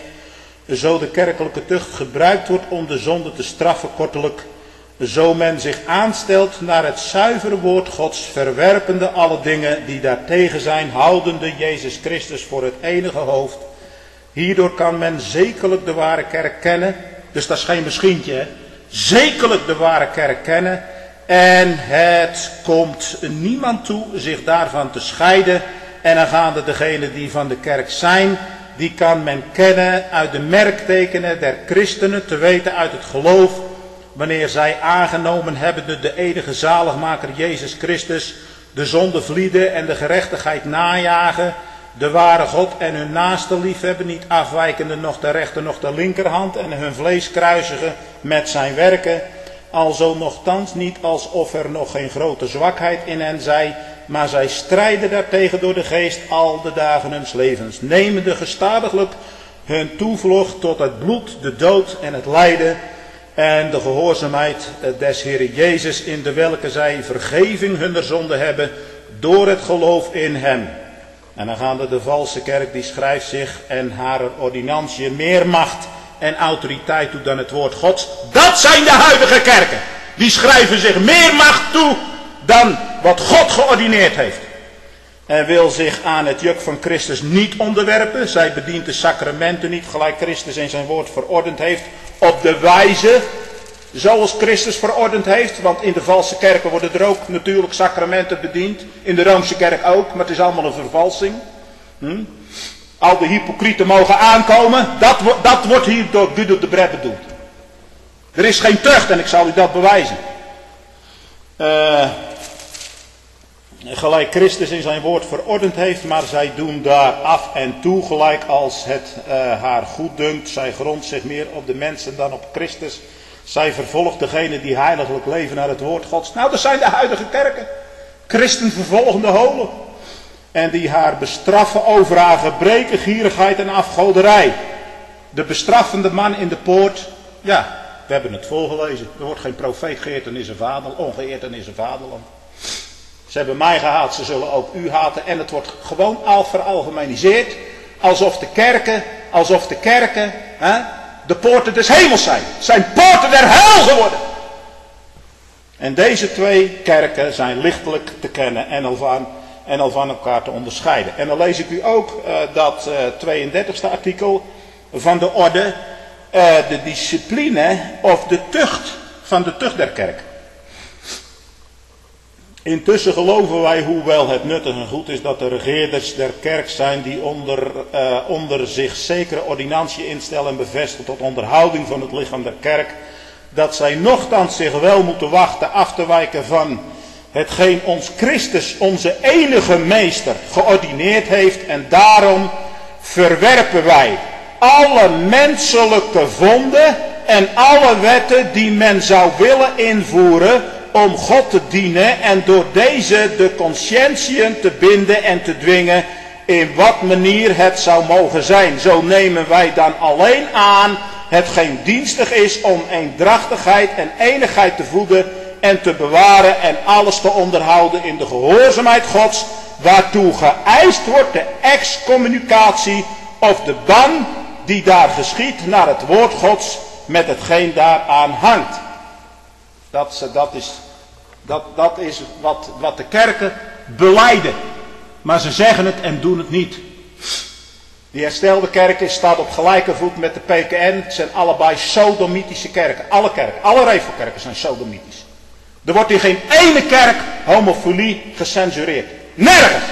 zo de kerkelijke tucht gebruikt wordt om de zonde te straffen kortelijk, zo men zich aanstelt naar het zuivere woord Gods, verwerpende alle dingen die daartegen zijn, houdende Jezus Christus voor het enige hoofd. Hierdoor kan men zekerlijk de ware kerk kennen. Dus dat is geen misschientje, hè? Zekerlijk de ware kerk kennen. En het komt niemand toe zich daarvan te scheiden. En dan gaan de degenen die van de kerk zijn, die kan men kennen uit de merktekenen der christenen, te weten uit het geloof, wanneer zij aangenomen hebben de enige zaligmaker Jezus Christus, de zonde vlieden en de gerechtigheid najagen, de ware God en hun naaste liefhebben, niet afwijkende nog de rechter nog de linkerhand, en hun vlees kruisigen met zijn werken, alzo nochtans niet alsof er nog geen grote zwakheid in hen zij, maar zij strijden daartegen door de geest al de dagen huns levens, nemende gestadiglijk hun toevlucht tot het bloed, de dood en het lijden, en de gehoorzaamheid des Heeren Jezus, in de welke zij vergeving hunner zonde hebben door het geloof in hem. En dan gaan de, de valse kerk, die schrijft zich en haar ordinantie meer macht en autoriteit toe dan het woord Gods. Dat zijn de huidige kerken. Die schrijven zich meer macht toe dan wat God geordineerd heeft. En wil zich aan het juk van Christus niet onderwerpen. Zij bedient de sacramenten niet gelijk Christus in zijn woord verordend heeft, op de wijze zoals Christus verordend heeft. Want in de valse kerken worden er ook natuurlijk sacramenten bediend. In de Roomse kerk ook, maar het is allemaal een vervalsing. Hm? Al de hypocrieten mogen aankomen. Dat, dat wordt hier door Guido de Bret bedoeld. Er is geen tucht en ik zal u dat bewijzen. Uh, gelijk Christus in zijn woord verordend heeft, maar zij doen daar af en toe gelijk als het uh, haar goed dunkt. Zij grondt zich meer op de mensen dan op Christus. Zij vervolgt degene die heiliglijk leven naar het woord Gods. Nou, dat zijn de huidige kerken. Christen vervolgende holen. En die haar bestraffen over haar gebreken, gierigheid en afgoderij. De bestraffende man in de poort. Ja, we hebben het voorgelezen. Er wordt geen profeet geëerd in zijn vaderland, ongeëerd in zijn vaderland. Ze hebben mij gehaat, ze zullen ook u haten. En het wordt gewoon al veralgemeniseerd. Alsof de kerken, alsof de kerken, hè, de poorten des hemels zijn. Het zijn poorten der hel geworden. En deze twee kerken zijn lichtelijk te kennen en al van, en al van elkaar te onderscheiden. En dan lees ik u ook uh, dat uh, tweeëndertigste artikel van de orde, uh, de discipline of de tucht van de tucht der kerk. Intussen geloven wij, hoewel het nuttig en goed is, dat de regeerders der kerk zijn die onder, uh, onder zich zekere ordinantie instellen en bevestigen tot onderhouding van het lichaam der kerk, dat zij nochtans zich wel moeten wachten af te wijken van hetgeen ons Christus, onze enige meester, geordineerd heeft, en daarom verwerpen wij alle menselijke vonden en alle wetten die men zou willen invoeren om God te dienen en door deze de consciëntieën te binden en te dwingen in wat manier het zou mogen zijn. Zo nemen wij dan alleen aan hetgeen dienstig is om eendrachtigheid en enigheid te voeden en te bewaren en alles te onderhouden in de gehoorzaamheid Gods, waartoe geëist wordt de excommunicatie of de ban die daar geschiet naar het woord Gods met hetgeen daaraan hangt. Dat, dat is, dat, dat is wat, wat de kerken belijden. Maar ze zeggen het en doen het niet. Die herstelde kerk staat op gelijke voet met de P K N. Het zijn allebei sodomitische kerken. Alle kerken, alle revelkerken zijn sodomitisch. Er wordt in geen ene kerk homofilie gecensureerd. Nergens.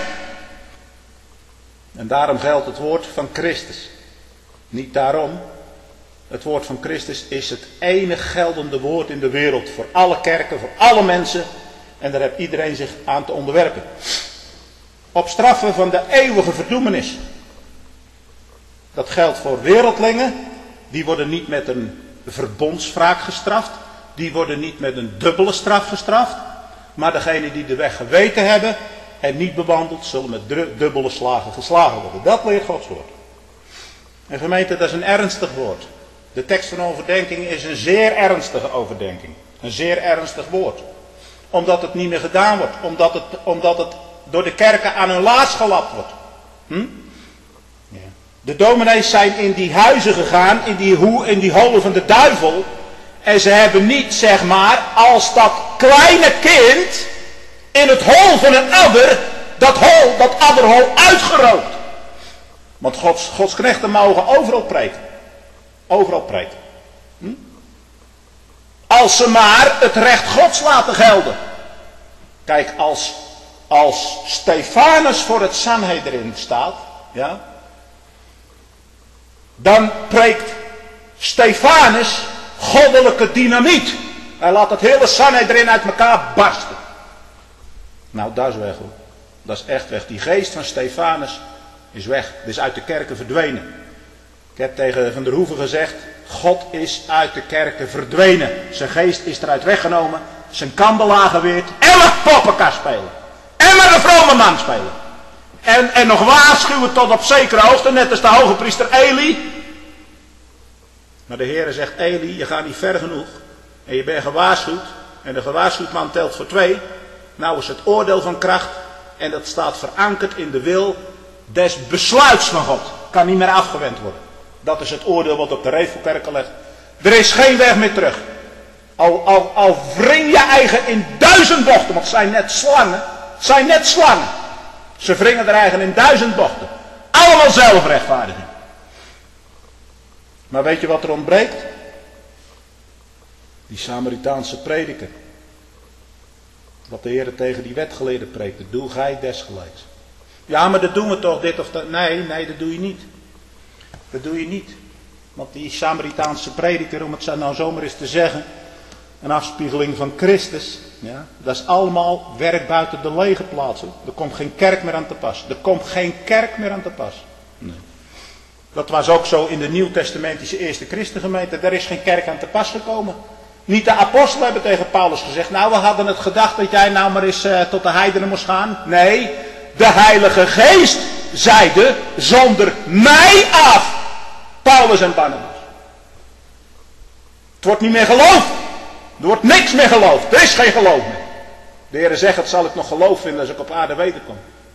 En daarom geldt het woord van Christus. Niet daarom. Het woord van Christus is het enige geldende woord in de wereld. Voor alle kerken, voor alle mensen. En daar heeft iedereen zich aan te onderwerpen. Op straffen van de eeuwige verdoemenis. Dat geldt voor wereldlingen. Die worden niet met een verbondswraak gestraft. Die worden niet met een dubbele straf gestraft. Maar degenen die de weg geweten hebben en niet bewandeld, zullen met dubbele slagen geslagen worden. Dat leert Gods woord. En gemeente, dat is een ernstig woord. De tekst van overdenking is een zeer ernstige overdenking. Een zeer ernstig woord. Omdat het niet meer gedaan wordt. Omdat het, omdat het door de kerken aan hun laars gelapt wordt. Hm? Ja. De dominees zijn in die huizen gegaan, in die, hoe, in die holen van de duivel. En ze hebben niet, zeg maar, als dat kleine kind in het hol van een adder, dat hol, dat adderhol uitgerookt. Want Gods, Gods knechten mogen overal preken. Overal preken. Hm? Als ze maar het recht Gods laten gelden. Kijk, als, als Stefanus voor het Sanhedrin staat, ja, dan preekt Stefanus goddelijke dynamiet. Hij laat het hele Sanhedrin uit elkaar barsten. Nou, dat is weg hoor. Dat is echt weg. Die geest van Stefanus is weg. Die is uit de kerken verdwenen. Ik heb tegen Van der Hoeven gezegd, God is uit de kerken verdwenen. Zijn geest is eruit weggenomen. Zijn kandelaar geweerd. En met poppenkast spelen. En met een vrome man spelen. En, en nog waarschuwen tot op zekere hoogte, net als de hoge priester Eli. Maar de Heere zegt, Eli, je gaat niet ver genoeg. En je bent gewaarschuwd. En de gewaarschuwd man telt voor twee. Nou is het oordeel van kracht. En dat staat verankerd in de wil des besluits van God. Kan niet meer afgewend worden. Dat is het oordeel wat op de Revelkerken legt. Er is geen weg meer terug. Al, al, al wring je eigen in duizend bochten. Want het zijn net slangen. Het zijn net slangen. Ze wringen er eigen in duizend bochten. Allemaal zelfrechtvaardiging. Maar weet je wat er ontbreekt? Die Samaritaanse prediker. Wat de Heer tegen die wetgeleerden preekte. Doe gij desgelijks. Ja, maar dat doen we toch dit of dat. Nee, nee, dat doe je niet. Dat doe je niet. Want die Samaritaanse prediker, om het zo nou zomaar eens te zeggen, een afspiegeling van Christus, ja, dat is allemaal werk buiten de lege plaatsen. Er komt geen kerk meer aan te pas. Er komt geen kerk meer aan te pas. Nee. Dat was ook zo in de Nieuwtestamentische eerste christengemeente. Daar is geen kerk aan te pas gekomen. Niet de apostelen hebben tegen Paulus gezegd, nou we hadden het gedacht dat jij nou maar eens uh, tot de heidenen moest gaan. Nee, de Heilige Geest zeide, zonder mij af, Paulus en Barnabas. Het wordt niet meer geloofd. Er wordt niks meer geloofd. Er is geen geloof meer. De Heer zegt, het zal ik nog geloof vinden als ik op aarde wederkom.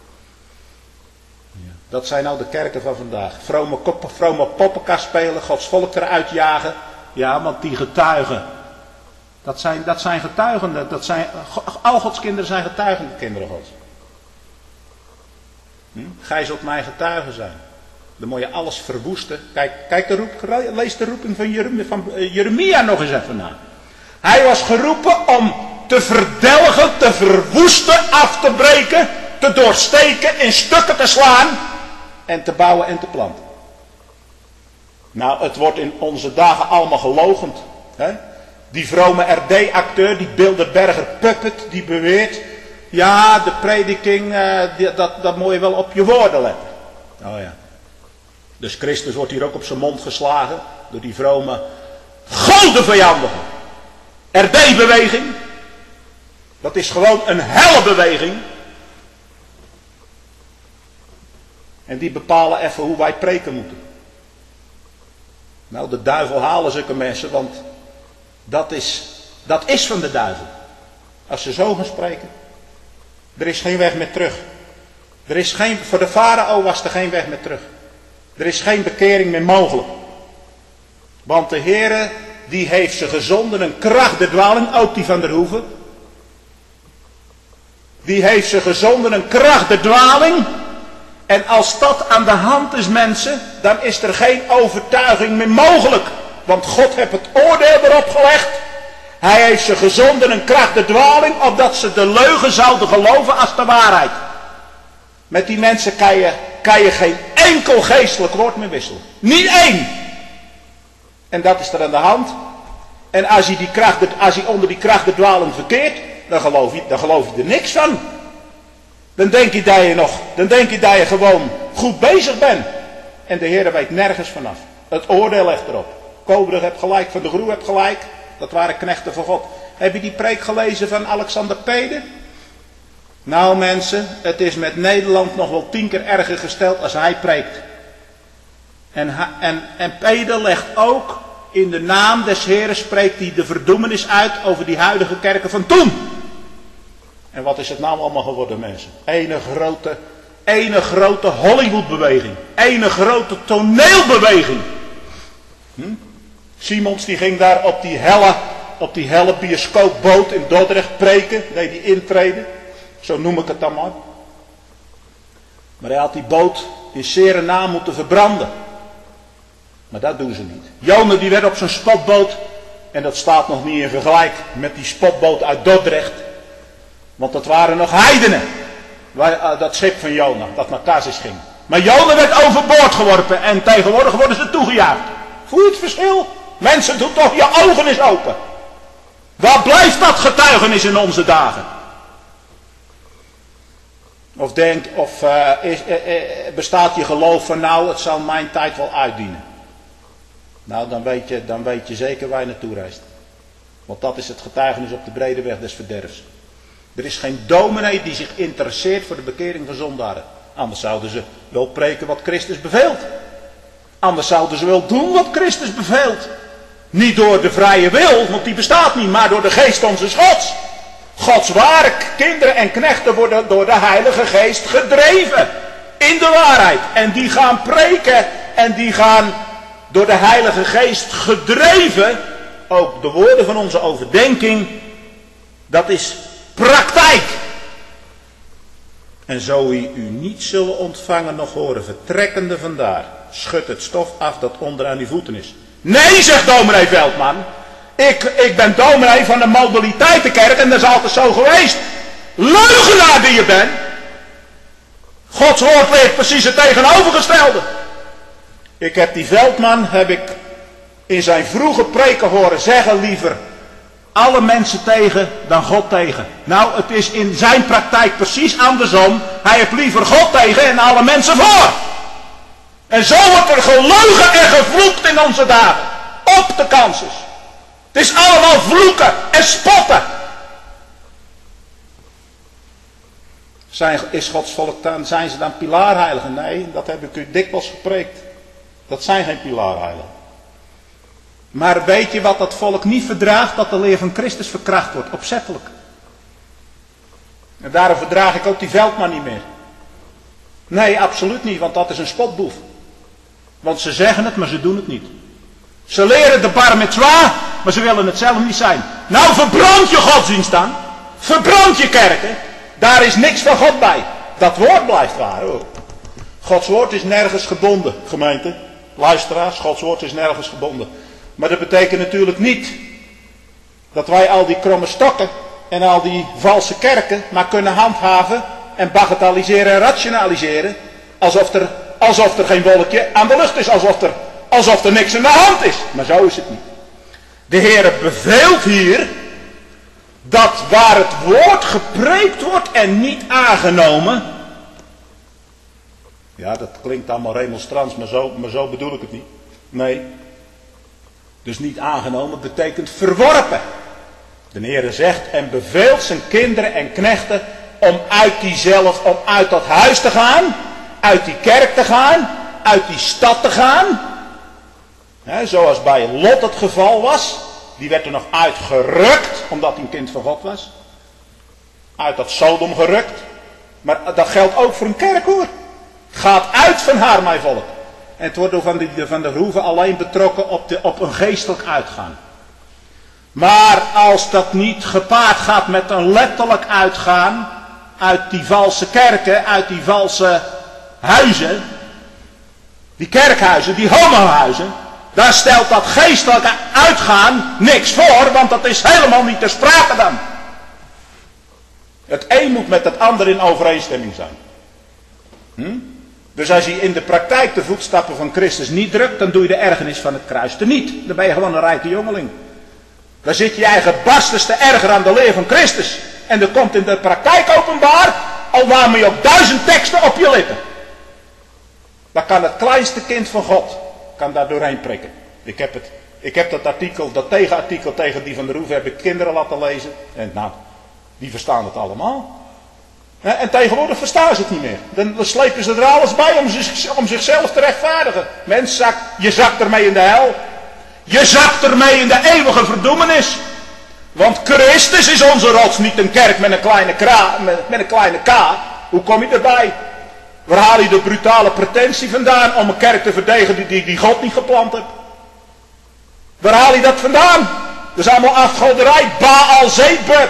Ja. Dat zijn nou de kerken van vandaag. Vrome, kop, vrome poppenkast spelen, Gods volk eruit jagen. Ja, want die getuigen, dat zijn, dat zijn getuigende, dat zijn, al Gods kinderen zijn getuigende kinderen Gods. Hm? Gij zult mijn getuigen zijn. Dan moet je alles verwoesten. Kijk, kijk de roep, lees de roeping van Jeremia, van Jeremia nog eens even na. Hij was geroepen om te verdelgen, te verwoesten, af te breken, te doorsteken, in stukken te slaan en te bouwen en te planten. Nou, het wordt in onze dagen allemaal geloochend. Hè? Die vrome R D-acteur, die Bilderberger puppet, die beweert, ja, de prediking, uh, die, dat, dat moet je wel op je woorden letten. Oh ja. Dus Christus wordt hier ook op zijn mond geslagen door die vrome godenvijandige R D-beweging. Dat is gewoon een hellenbeweging. En die bepalen even hoe wij preken moeten. Nou, de duivel halen zulke mensen, want dat is, dat is van de duivel. Als ze zo gaan spreken. Er is geen weg meer terug. Er is geen, voor de farao was er geen weg meer terug. Er is geen bekering meer mogelijk. Want de Heere, die heeft ze gezonden, een kracht der dwaling, ook die van der Hoeven. Die heeft ze gezonden, een kracht der dwaling. En als dat aan de hand is, mensen, dan is er geen overtuiging meer mogelijk. Want God heeft het oordeel erop gelegd. Hij heeft ze gezonden een kracht de dwaling, opdat ze de leugen zouden geloven als de waarheid. Met die mensen kan je, kan je geen enkel geestelijk woord meer wisselen. Niet één. En dat is er aan de hand. En als je, die kracht, als je onder die kracht de dwaling verkeert, dan geloof, je, dan geloof je er niks van. Dan denk je dat je nog, dan denk je dat je gewoon goed bezig bent. En de Heer weet nergens vanaf. Het oordeel ligt erop. Koberg hebt gelijk, Van de Groe hebt gelijk. Dat waren knechten van God. Heb je die preek gelezen van Alexander Pede? Nou mensen, het is met Nederland nog wel tien keer erger gesteld als hij preekt. En, en, en Pede legt ook in de naam des Heren, spreekt hij de verdoemenis uit over die huidige kerken van toen. En wat is het nou allemaal geworden, mensen? Ene grote, ene grote Hollywoodbeweging. Ene grote toneelbeweging. Hm? Simons die ging daar op die helle, op die helle bioscoopboot in Dordrecht preken. Deed die intreden. Zo noem ik het dan maar. Maar hij had die boot in zere naam moeten verbranden. Maar dat doen ze niet. Jona die werd op zijn spotboot. En dat staat nog niet in vergelijk met die spotboot uit Dordrecht. Want dat waren nog heidenen. Waar, dat schip van Jona, dat naar Tarsis ging. Maar Jona werd overboord geworpen. En tegenwoordig worden ze toegejaagd. Voel je het verschil? Mensen, doe toch je ogen eens open. Waar blijft dat getuigenis in onze dagen? Of, denk, of uh, is, uh, uh, bestaat je geloof van nou, het zal mijn tijd wel uitdienen. Nou, dan weet je, dan weet je zeker waar je naartoe reist. Want dat is het getuigenis op de brede weg des verderfs. Er is geen dominee die zich interesseert voor de bekering van zondaren. Anders zouden ze wel preken wat Christus beveelt. Anders zouden ze wel doen wat Christus beveelt. Niet door de vrije wil, want die bestaat niet, maar door de geest onze Gods. Gods ware kinderen en knechten worden door de Heilige Geest gedreven. In de waarheid. En die gaan preken en die gaan door de Heilige Geest gedreven. Ook de woorden van onze overdenking. Dat is praktijk. En zo wie u niet zullen ontvangen nog horen vertrekkende vandaar. Schud het stof af dat onderaan uw voeten is. Nee, zegt dominee Veldman. Ik, ik ben dominee van de Mobiliteitenkerk en dat is altijd zo geweest. Leugenaar die je bent. Gods woord leert precies het tegenovergestelde. Ik heb die Veldman, heb ik in zijn vroege preken horen zeggen liever alle mensen tegen dan God tegen. Nou, het is in zijn praktijk precies andersom. Hij heeft liever God tegen en alle mensen voor. En zo wordt er gelogen en gevloekt in onze dagen. Op de kanses. Het is allemaal vloeken en spotten. Zijn, is Gods volk dan, zijn ze dan pilaarheiligen? Nee, dat heb ik u dikwijls gepreekt. Dat zijn geen pilaarheiligen. Maar weet je wat dat volk niet verdraagt? Dat de leer van Christus verkracht wordt, opzettelijk. En daarom verdraag ik ook die Veldman niet meer. Nee, absoluut niet, want dat is een spotboef. Want ze zeggen het, maar ze doen het niet. Ze leren de bar mitzwa, maar ze willen het zelf niet zijn. Nou, verbrand je godsdienst dan. Verbrand je kerken. Daar is niks van God bij. Dat woord blijft waar hoor. Gods woord is nergens gebonden, gemeente. Luisteraars, Gods woord is nergens gebonden. Maar dat betekent natuurlijk niet dat wij al die kromme stokken en al die valse kerken maar kunnen handhaven en bagatelliseren en rationaliseren. Alsof er, alsof er geen wolkje aan de lucht is, alsof er, alsof er niks aan de hand is. Maar zo is het niet. De Heer beveelt hier dat waar het woord gepreekt wordt en niet aangenomen. Ja, dat klinkt allemaal remonstrants, maar zo, maar zo bedoel ik het niet. Nee. Dus niet aangenomen betekent verworpen. De Heer zegt en beveelt zijn kinderen en knechten om uit diezelf, om uit dat huis te gaan, uit die kerk te gaan, uit die stad te gaan. He, zoals bij Lot het geval was. Die werd er nog uitgerukt, omdat hij een kind van God was. Uit dat Sodom gerukt. Maar dat geldt ook voor een kerk hoor. Gaat uit van haar, mijn volk. En het wordt door van de, van de Groeve alleen betrokken op, de, op een geestelijk uitgaan. Maar als dat niet gepaard gaat met een letterlijk uitgaan uit die valse kerken, uit die valse huizen, die kerkhuizen, die homohuizen, daar stelt dat geestelijke uitgaan niks voor, want dat is helemaal niet ter sprake dan. Het een moet met het ander in overeenstemming zijn. Hm? Dus als je in de praktijk de voetstappen van Christus niet drukt, dan doe je de ergernis van het kruis teniet. Dan ben je gewoon een rijke jongeling. Dan zit je je eigen barstens te erger aan de leer van Christus. En er komt in de praktijk openbaar, al namen je ook duizend teksten op je lippen. Dan kan het kleinste kind van God, kan daar doorheen prikken. Ik heb, het, ik heb dat artikel, dat tegenartikel tegen die van der Hoef, heb ik kinderen laten lezen. En nou, die verstaan het allemaal. En tegenwoordig verstaan ze het niet meer. Dan slepen ze er alles bij om, zich, om zichzelf te rechtvaardigen. Mens, zak, je zakt ermee in de hel. Je zakt ermee in de eeuwige verdoemenis. Want Christus is onze rots, niet een kerk met een kleine, kra, met, met een kleine k. Hoe kom je erbij? Waar haal je de brutale pretentie vandaan om een kerk te verdedigen die, die, die God niet geplant heeft? Waar haal je dat vandaan? Dat is allemaal afgoderij. Baal Zebub.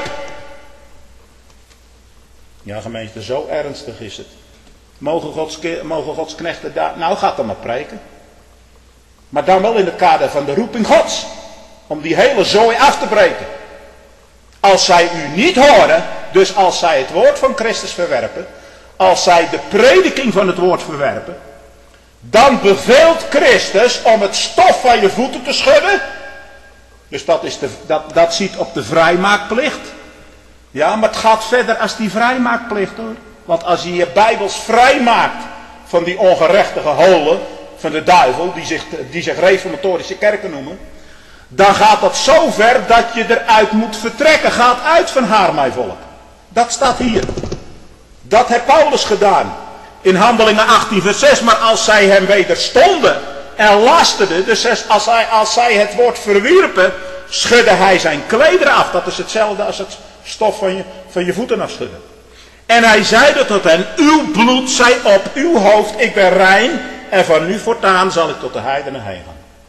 Ja, gemeente, zo ernstig is het. Mogen Gods, mogen Gods knechten daar... Nou, gaat dan maar preken. Maar dan wel in het kader van de roeping Gods. Om die hele zooi af te breken. Als zij u niet horen, dus als zij het woord van Christus verwerpen, als zij de prediking van het woord verwerpen, dan beveelt Christus om het stof van je voeten te schudden. Dus dat, is de, dat, dat ziet op de vrijmaakplicht. Ja, maar het gaat verder als die vrijmaakplicht hoor. Want als je je bijbels vrijmaakt van die ongerechtige holen van de duivel, die zich, die zich reformatorische kerken noemen, dan gaat dat zo ver dat je eruit moet vertrekken. Gaat uit van haar, mijn volk. Dat staat hier. Dat heeft Paulus gedaan. In Handelingen achttien vers zes. Maar als zij hem wederstonden en lasterden. Dus als, hij, als zij het woord verwierpen. Schudde hij zijn klederen af. Dat is hetzelfde als het stof van je, van je voeten afschudden. En hij zeide tot hen. Uw bloed zij op uw hoofd. Ik ben rein. En van nu voortaan zal ik tot de heidenen heen gaan.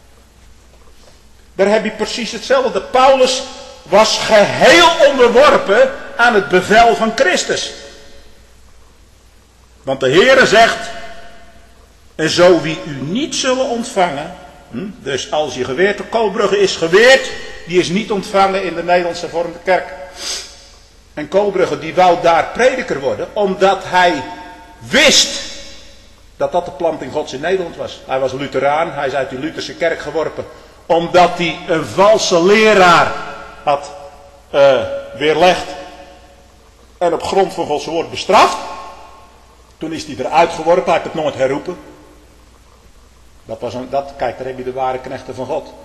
Daar heb je precies hetzelfde. Paulus was geheel onderworpen aan het bevel van Christus. Want de Heere zegt, en zo wie u niet zullen ontvangen, hm, dus als je geweerd, de Koolbrugge is geweerd, die is niet ontvangen in de Nederlandse Hervormde kerk. En Koolbrugge die wou daar prediker worden, omdat hij wist dat dat de planting Gods in Nederland was. Hij was Lutheraan, hij is uit die Lutherse kerk geworpen, omdat hij een valse leraar had uh, weerlegd en op grond van Gods woord bestraft. Toen is hij eruit geworpen, hij heeft het nooit herroepen. Dat was een, dat, kijk, daar heb je de ware knechten van God.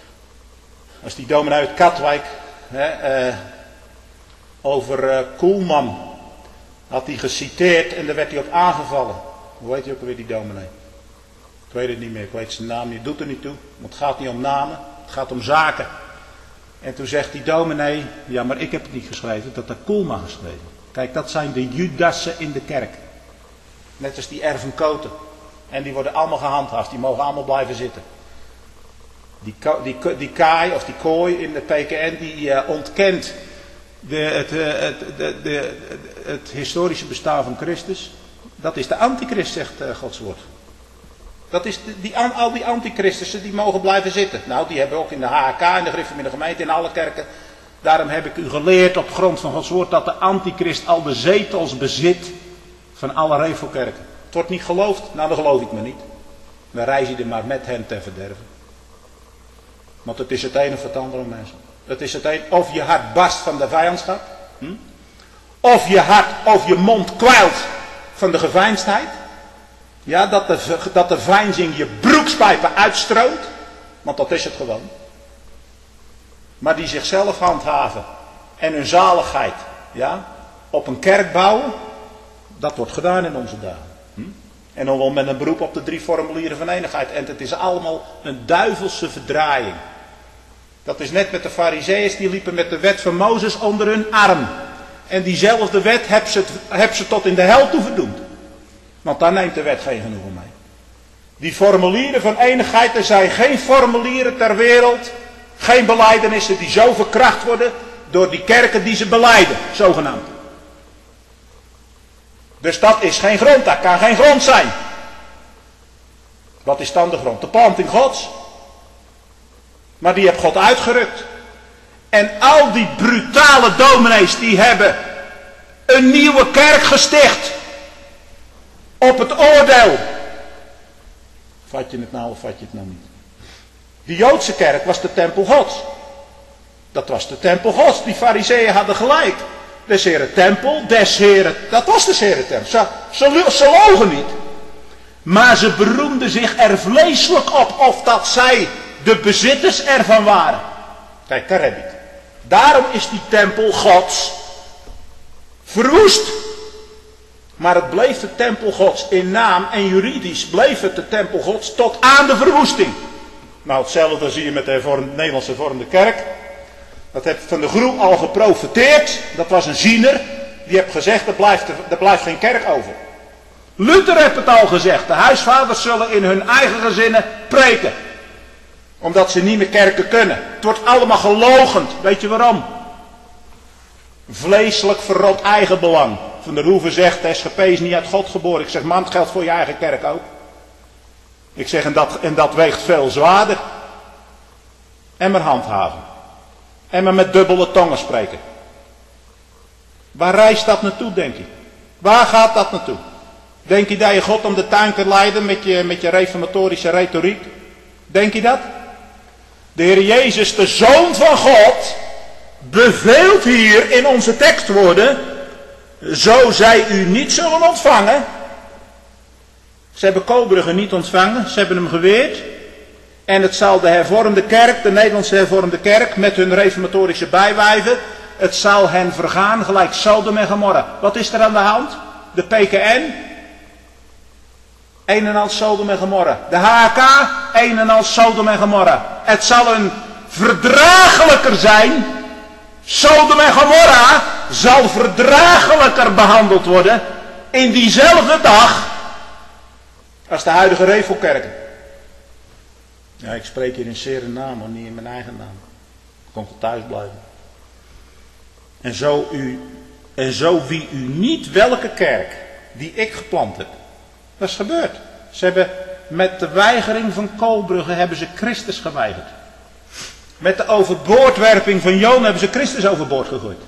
Als die dominee uit Katwijk, hè, uh, over uh, Koelman, had hij geciteerd en daar werd hij op aangevallen. Hoe heet hij ook alweer, die dominee? Ik weet het niet meer, ik weet zijn naam niet, doet er niet toe. Want het gaat niet om namen, het gaat om zaken. En toen zegt die dominee, ja maar ik heb het niet geschreven, dat had Koelman geschreven. Kijk, dat zijn de Judassen in de kerk. Net als die erven Koten. En die worden allemaal gehandhaafd, die mogen allemaal blijven zitten. Die, die, die kaai of die kooi in de P K N die uh, ontkent de, het, uh, het, de, de, het historische bestaan van Christus. Dat is de antichrist, zegt uh, Gods woord. Dat is de, die, al die antichristussen die mogen blijven zitten. Nou, die hebben ook in de H K, in de Gereformeerde Gemeente, in alle kerken. Daarom heb ik u geleerd op grond van Gods woord dat de antichrist al de zetels bezit van alle revelkerken. Het wordt niet geloofd, nou dan geloof ik me niet. Dan reis je er maar met hen ten verderven. Want het is het een of het andere, mensen. Het is het een, of je hart barst van de vijandschap. Hm? Of je hart, of je mond kwijlt van de geveinsdheid. Ja, dat de, dat de veinzing je broekspijpen uitstroomt. Want dat is het gewoon. Maar die zichzelf handhaven. En hun zaligheid. Ja, op een kerk bouwen. Dat wordt gedaan in onze dagen. Hm? En dan wel met een beroep op de drie formulieren van enigheid. En het is allemaal een duivelse verdraaiing. Dat is net met de Farizeeërs, die liepen met de wet van Mozes onder hun arm. En diezelfde wet hebben ze, heb ze tot in de hel toe verdoemd. Want daar neemt de wet geen genoegen mee. Die formulieren van enigheid, er zijn geen formulieren ter wereld, geen belijdenissen die zo verkracht worden door die kerken die ze belijden, zogenaamd. Dus dat is geen grond, dat kan geen grond zijn. Wat is dan de grond? De planting Gods. Maar die heeft God uitgerukt. En al die brutale dominees die hebben een nieuwe kerk gesticht. Op het oordeel. Vat je het nou of vat je het nou niet? De Joodse kerk was de tempel Gods. Dat was de tempel Gods. Die fariseeën hadden gelijk. Des Heren tempel, des Heren, dat was des Heren tempel. Ze, ze, ze logen niet. Maar ze beroemden zich er vleeselijk op of dat zij de bezitters ervan waren. Kijk, daar heb je het. Daarom is die tempel Gods verwoest. Maar het bleef de tempel Gods in naam en juridisch bleef het de tempel Gods tot aan de verwoesting. Nou, hetzelfde zie je met de hervormde, Nederlandse hervormde kerk. Dat heeft Van der Groe al geprofeteerd. Dat was een ziener. Die heeft gezegd, er blijft, er blijft geen kerk over. Luther heeft het al gezegd. De huisvaders zullen in hun eigen gezinnen preken. Omdat ze niet meer kerken kunnen. Het wordt allemaal geloochend. Weet je waarom? Vleeselijk verrot eigenbelang. Van der Hoeven zegt, de S G P is niet uit God geboren. Ik zeg, man, het geldt voor je eigen kerk ook. Ik zeg, en dat, en dat weegt veel zwaarder. En maar handhaven. En maar met dubbele tongen spreken. Waar reist dat naartoe, denk je? Waar gaat dat naartoe? Denk je dat je God om de tuin kunt leiden met je, met je reformatorische retoriek? Denk je dat? De Heer Jezus, de Zoon van God, beveelt hier in onze tekstwoorden, zo zij u niet zullen ontvangen. Ze hebben Kobrugge niet ontvangen, ze hebben hem geweerd. En het zal de hervormde kerk, de Nederlandse hervormde kerk, met hun reformatorische bijwijven, het zal hen vergaan gelijk Sodom en Gomorra. Wat is er aan de hand? De P K N, een en al Sodom en Gomorra. De H K, een en al Sodom en Gomorra. Het zal een verdraaglijker zijn. Sodom en Gomorra zal verdraaglijker behandeld worden in diezelfde dag als de huidige revelkerken. Ja, ik spreek hier in zere naam, maar niet in mijn eigen naam. Ik kon thuis blijven. En zo, u, en zo wie u niet welke kerk die ik geplant heb. Dat is gebeurd. Ze hebben met de weigering van Koolbrugge hebben ze Christus geweigerd. Met de overboordwerping van Jona hebben ze Christus overboord gegooid.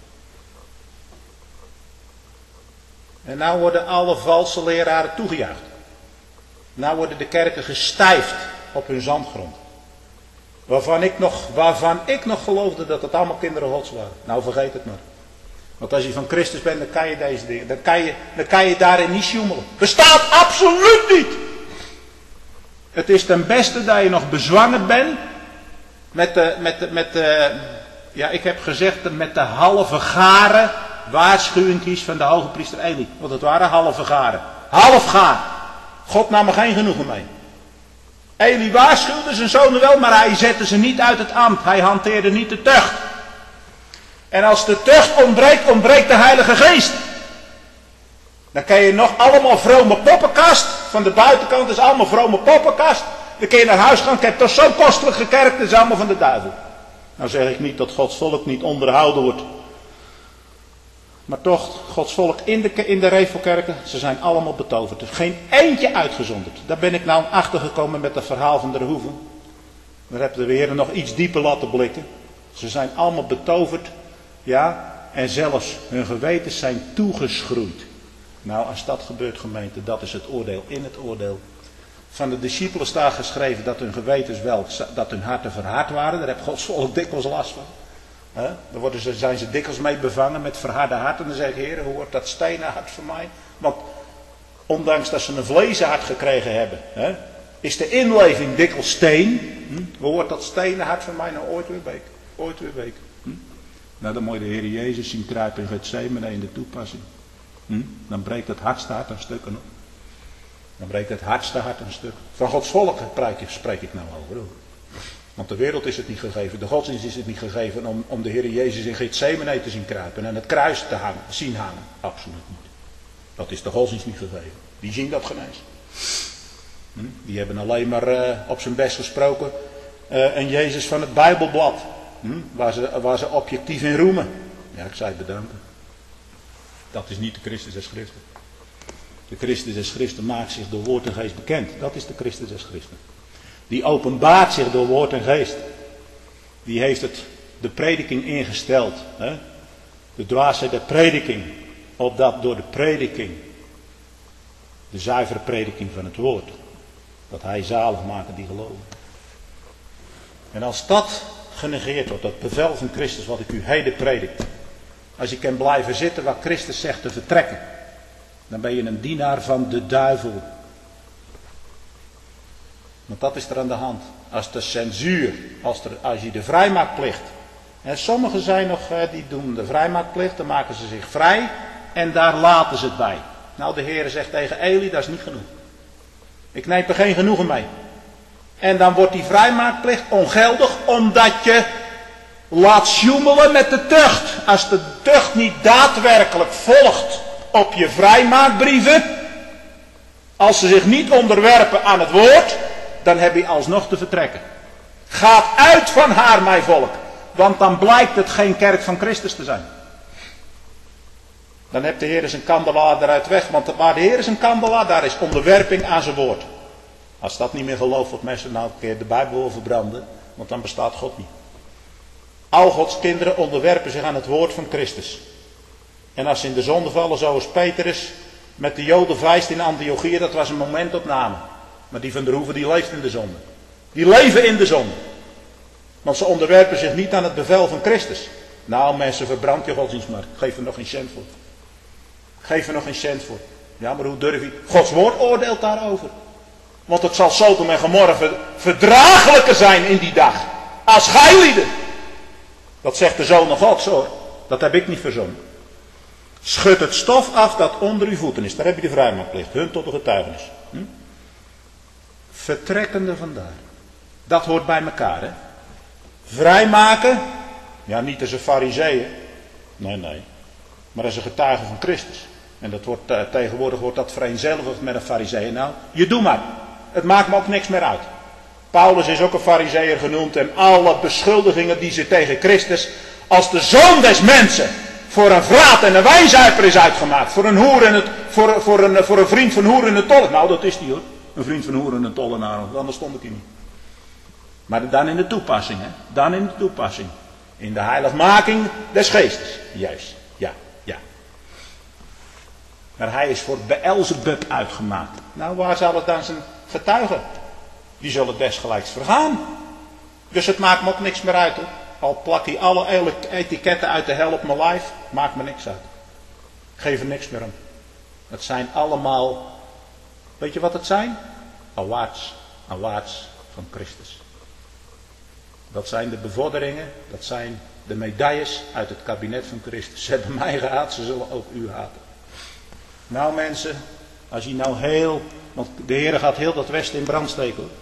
En nou worden alle valse leraren toegejuicht. Nou worden de kerken gestijfd op hun zandgrond. Waarvan ik nog, waarvan ik nog geloofde dat het allemaal kinderen Gods waren. Nou, vergeet het maar. Want als je van Christus bent, dan kan je deze dingen, dan kan je, dan kan je daarin niet sjoemelen. Bestaat absoluut niet. Het is ten beste dat je nog bezwangerd bent met de, met de, met de, ja, ik heb gezegd met de halve garen waarschuwingjes van de hoge priester Eli. Want het waren halve garen. Half gaar. God nam er geen genoegen mee. Eli waarschuwde zijn zonen wel, maar hij zette ze niet uit het ambt. Hij hanteerde niet de tucht. En als de tucht ontbreekt, ontbreekt de Heilige Geest. Dan kan je nog allemaal vrome poppenkast. Van de buitenkant is allemaal vrome poppenkast. Dan kun je naar huis gaan. Ik heb toch zo kostelijk gekerkt. Dat is allemaal van de duivel. Nou zeg ik niet dat Gods volk niet onderhouden wordt. Maar toch, Gods volk in de, in de revelkerken, ze zijn allemaal betoverd. Er is geen eentje uitgezonderd. Daar ben ik nou achtergekomen met het verhaal van der Hoeven. Daar hebben de Heer nog iets dieper laten blikken. Ze zijn allemaal betoverd. Ja, en zelfs hun gewetens zijn toegeschroeid. Nou, als dat gebeurt, gemeente, dat is het oordeel in het oordeel. Van de discipelen staat geschreven dat hun gewetens wel, dat hun harten verhard waren. Daar heeft Gods volk dikwijls last van. He? Dan worden ze, zijn ze dikwijls mee bevangen met verharde harten. En dan zeg ik, Heer, hoe wordt dat stenen hart voor mij? Want ondanks dat ze een vlezen hart gekregen hebben, he, is de inleving dikwijls steen. Hm? Hoe wordt dat stenen hart van mij nou ooit weer week? Ooit weer week. Hm? Nou, dan moet je de Heer Jezus zien kruipen in Getsemane in de toepassing. Hm? Dan breekt het hardste hart een stukken op. Dan breekt het hardste hart een stuk. Van Gods volk spreek ik nou over. Hoor. Want de wereld is het niet gegeven, de godsdienst is het niet gegeven om, om de Heer Jezus in Getsemane te zien kruipen en het kruis te hangen, zien hangen. Absoluut niet. Dat is de godsdienst niet gegeven. Die zien dat geen eens. Hm? Die hebben alleen maar uh, op zijn best gesproken uh, een Jezus van het Bijbelblad. Hm? Waar, ze, waar ze objectief in roemen. Ja, ik zei het bedanken. Dat is niet de Christus des Christen. De Christus des Christen maakt zich door woord en geest bekend. Dat is de Christus des Christen. Die openbaart zich door woord en geest. die heeft het, de prediking ingesteld. Hè? De dwaasheid der prediking. Opdat door de prediking, de zuivere prediking van het woord, dat hij zalig maken die geloven. En als dat genegeerd wordt, dat bevel van Christus wat ik u heden predik. Als je kan blijven zitten waar Christus zegt te vertrekken. Dan ben je een dienaar van de duivel. Want dat is er aan de hand. Als de censuur, als, er, als je de vrijmaakplicht. En sommigen zijn nog, die doen de vrijmaakplicht, dan maken ze zich vrij. En daar laten ze het bij. Nou, de Heer zegt tegen Eli, dat is niet genoeg. Ik neem er geen genoegen mee. En dan wordt die vrijmaakplicht ongeldig, omdat je laat sjoemelen met de tucht. Als de tucht niet daadwerkelijk volgt op je vrijmaakbrieven, als ze zich niet onderwerpen aan het woord, dan heb je alsnog te vertrekken. Gaat uit van haar, mijn volk, want dan blijkt het geen kerk van Christus te zijn. Dan heeft de Heer zijn kandelaar eruit weg, want waar de Heer zijn kandelaar, daar is onderwerping aan zijn woord. Als dat niet meer gelooft, wordt mensen nou een keer de Bijbel wil verbranden, want dan bestaat God niet. Al Gods kinderen onderwerpen zich aan het woord van Christus. En als ze in de zonde vallen, zoals Petrus met de Joden vijst in Antiochië, dat was een momentopname. Maar die van der Hoeven, die leeft in de zonde. Die leven in de zonde. Want ze onderwerpen zich niet aan het bevel van Christus. Nou mensen, verbrand je godsdienst maar. Geef er nog geen cent voor. Geef er nog geen cent voor. Ja, maar hoe durf je? Gods woord oordeelt daarover. Want het zal Sodom en Gomorra verdraaglijker zijn in die dag. Als gijlieden. Dat zegt de Zoon Gods hoor. Dat heb ik niet verzonnen. Schud het stof af dat onder uw voeten is. Daar heb je de vrijmaakplicht. Hun tot de getuigenis. Hm? Vertrekkende vandaar. Dat hoort bij elkaar hè. Vrijmaken. Ja, niet als een farizeeën. Nee, nee. Maar als een getuige van Christus. En dat wordt, uh, tegenwoordig wordt dat vereenzelvigd met een farizeeën. Nou, je doet maar. Het maakt me ook niks meer uit. Paulus is ook een farizeeër genoemd. En alle beschuldigingen die ze tegen Christus als de zoon des mensen voor een vraat en een wijnzuiper is uitgemaakt. Voor een hoer en het, voor, voor, een, voor een vriend van hoer en een tollenaar. Nou, dat is die hoor. Een vriend van hoer en een tollenaar. Anders stond ik hier niet. Maar dan in de toepassing. Hè? Dan in de toepassing. In de heiligmaking des geestes. Juist. Ja, ja. Maar hij is voor Beelzebub uitgemaakt. Nou, waar zal het dan zijn getuigen? Die zullen desgelijks vergaan. Dus het maakt me ook niks meer uit. Hoor. Al plak hij alle etiketten uit de hel op mijn lijf. Maakt me niks uit. Geef er niks meer om. Het zijn allemaal. Weet je wat het zijn? Awards. Awards van Christus. Dat zijn de bevorderingen. Dat zijn de medailles uit het kabinet van Christus. Ze hebben mij gehaat. Ze zullen ook u haten. Nou mensen. Als je nou heel. Want de Heer gaat heel dat westen in brand steken. Hoor.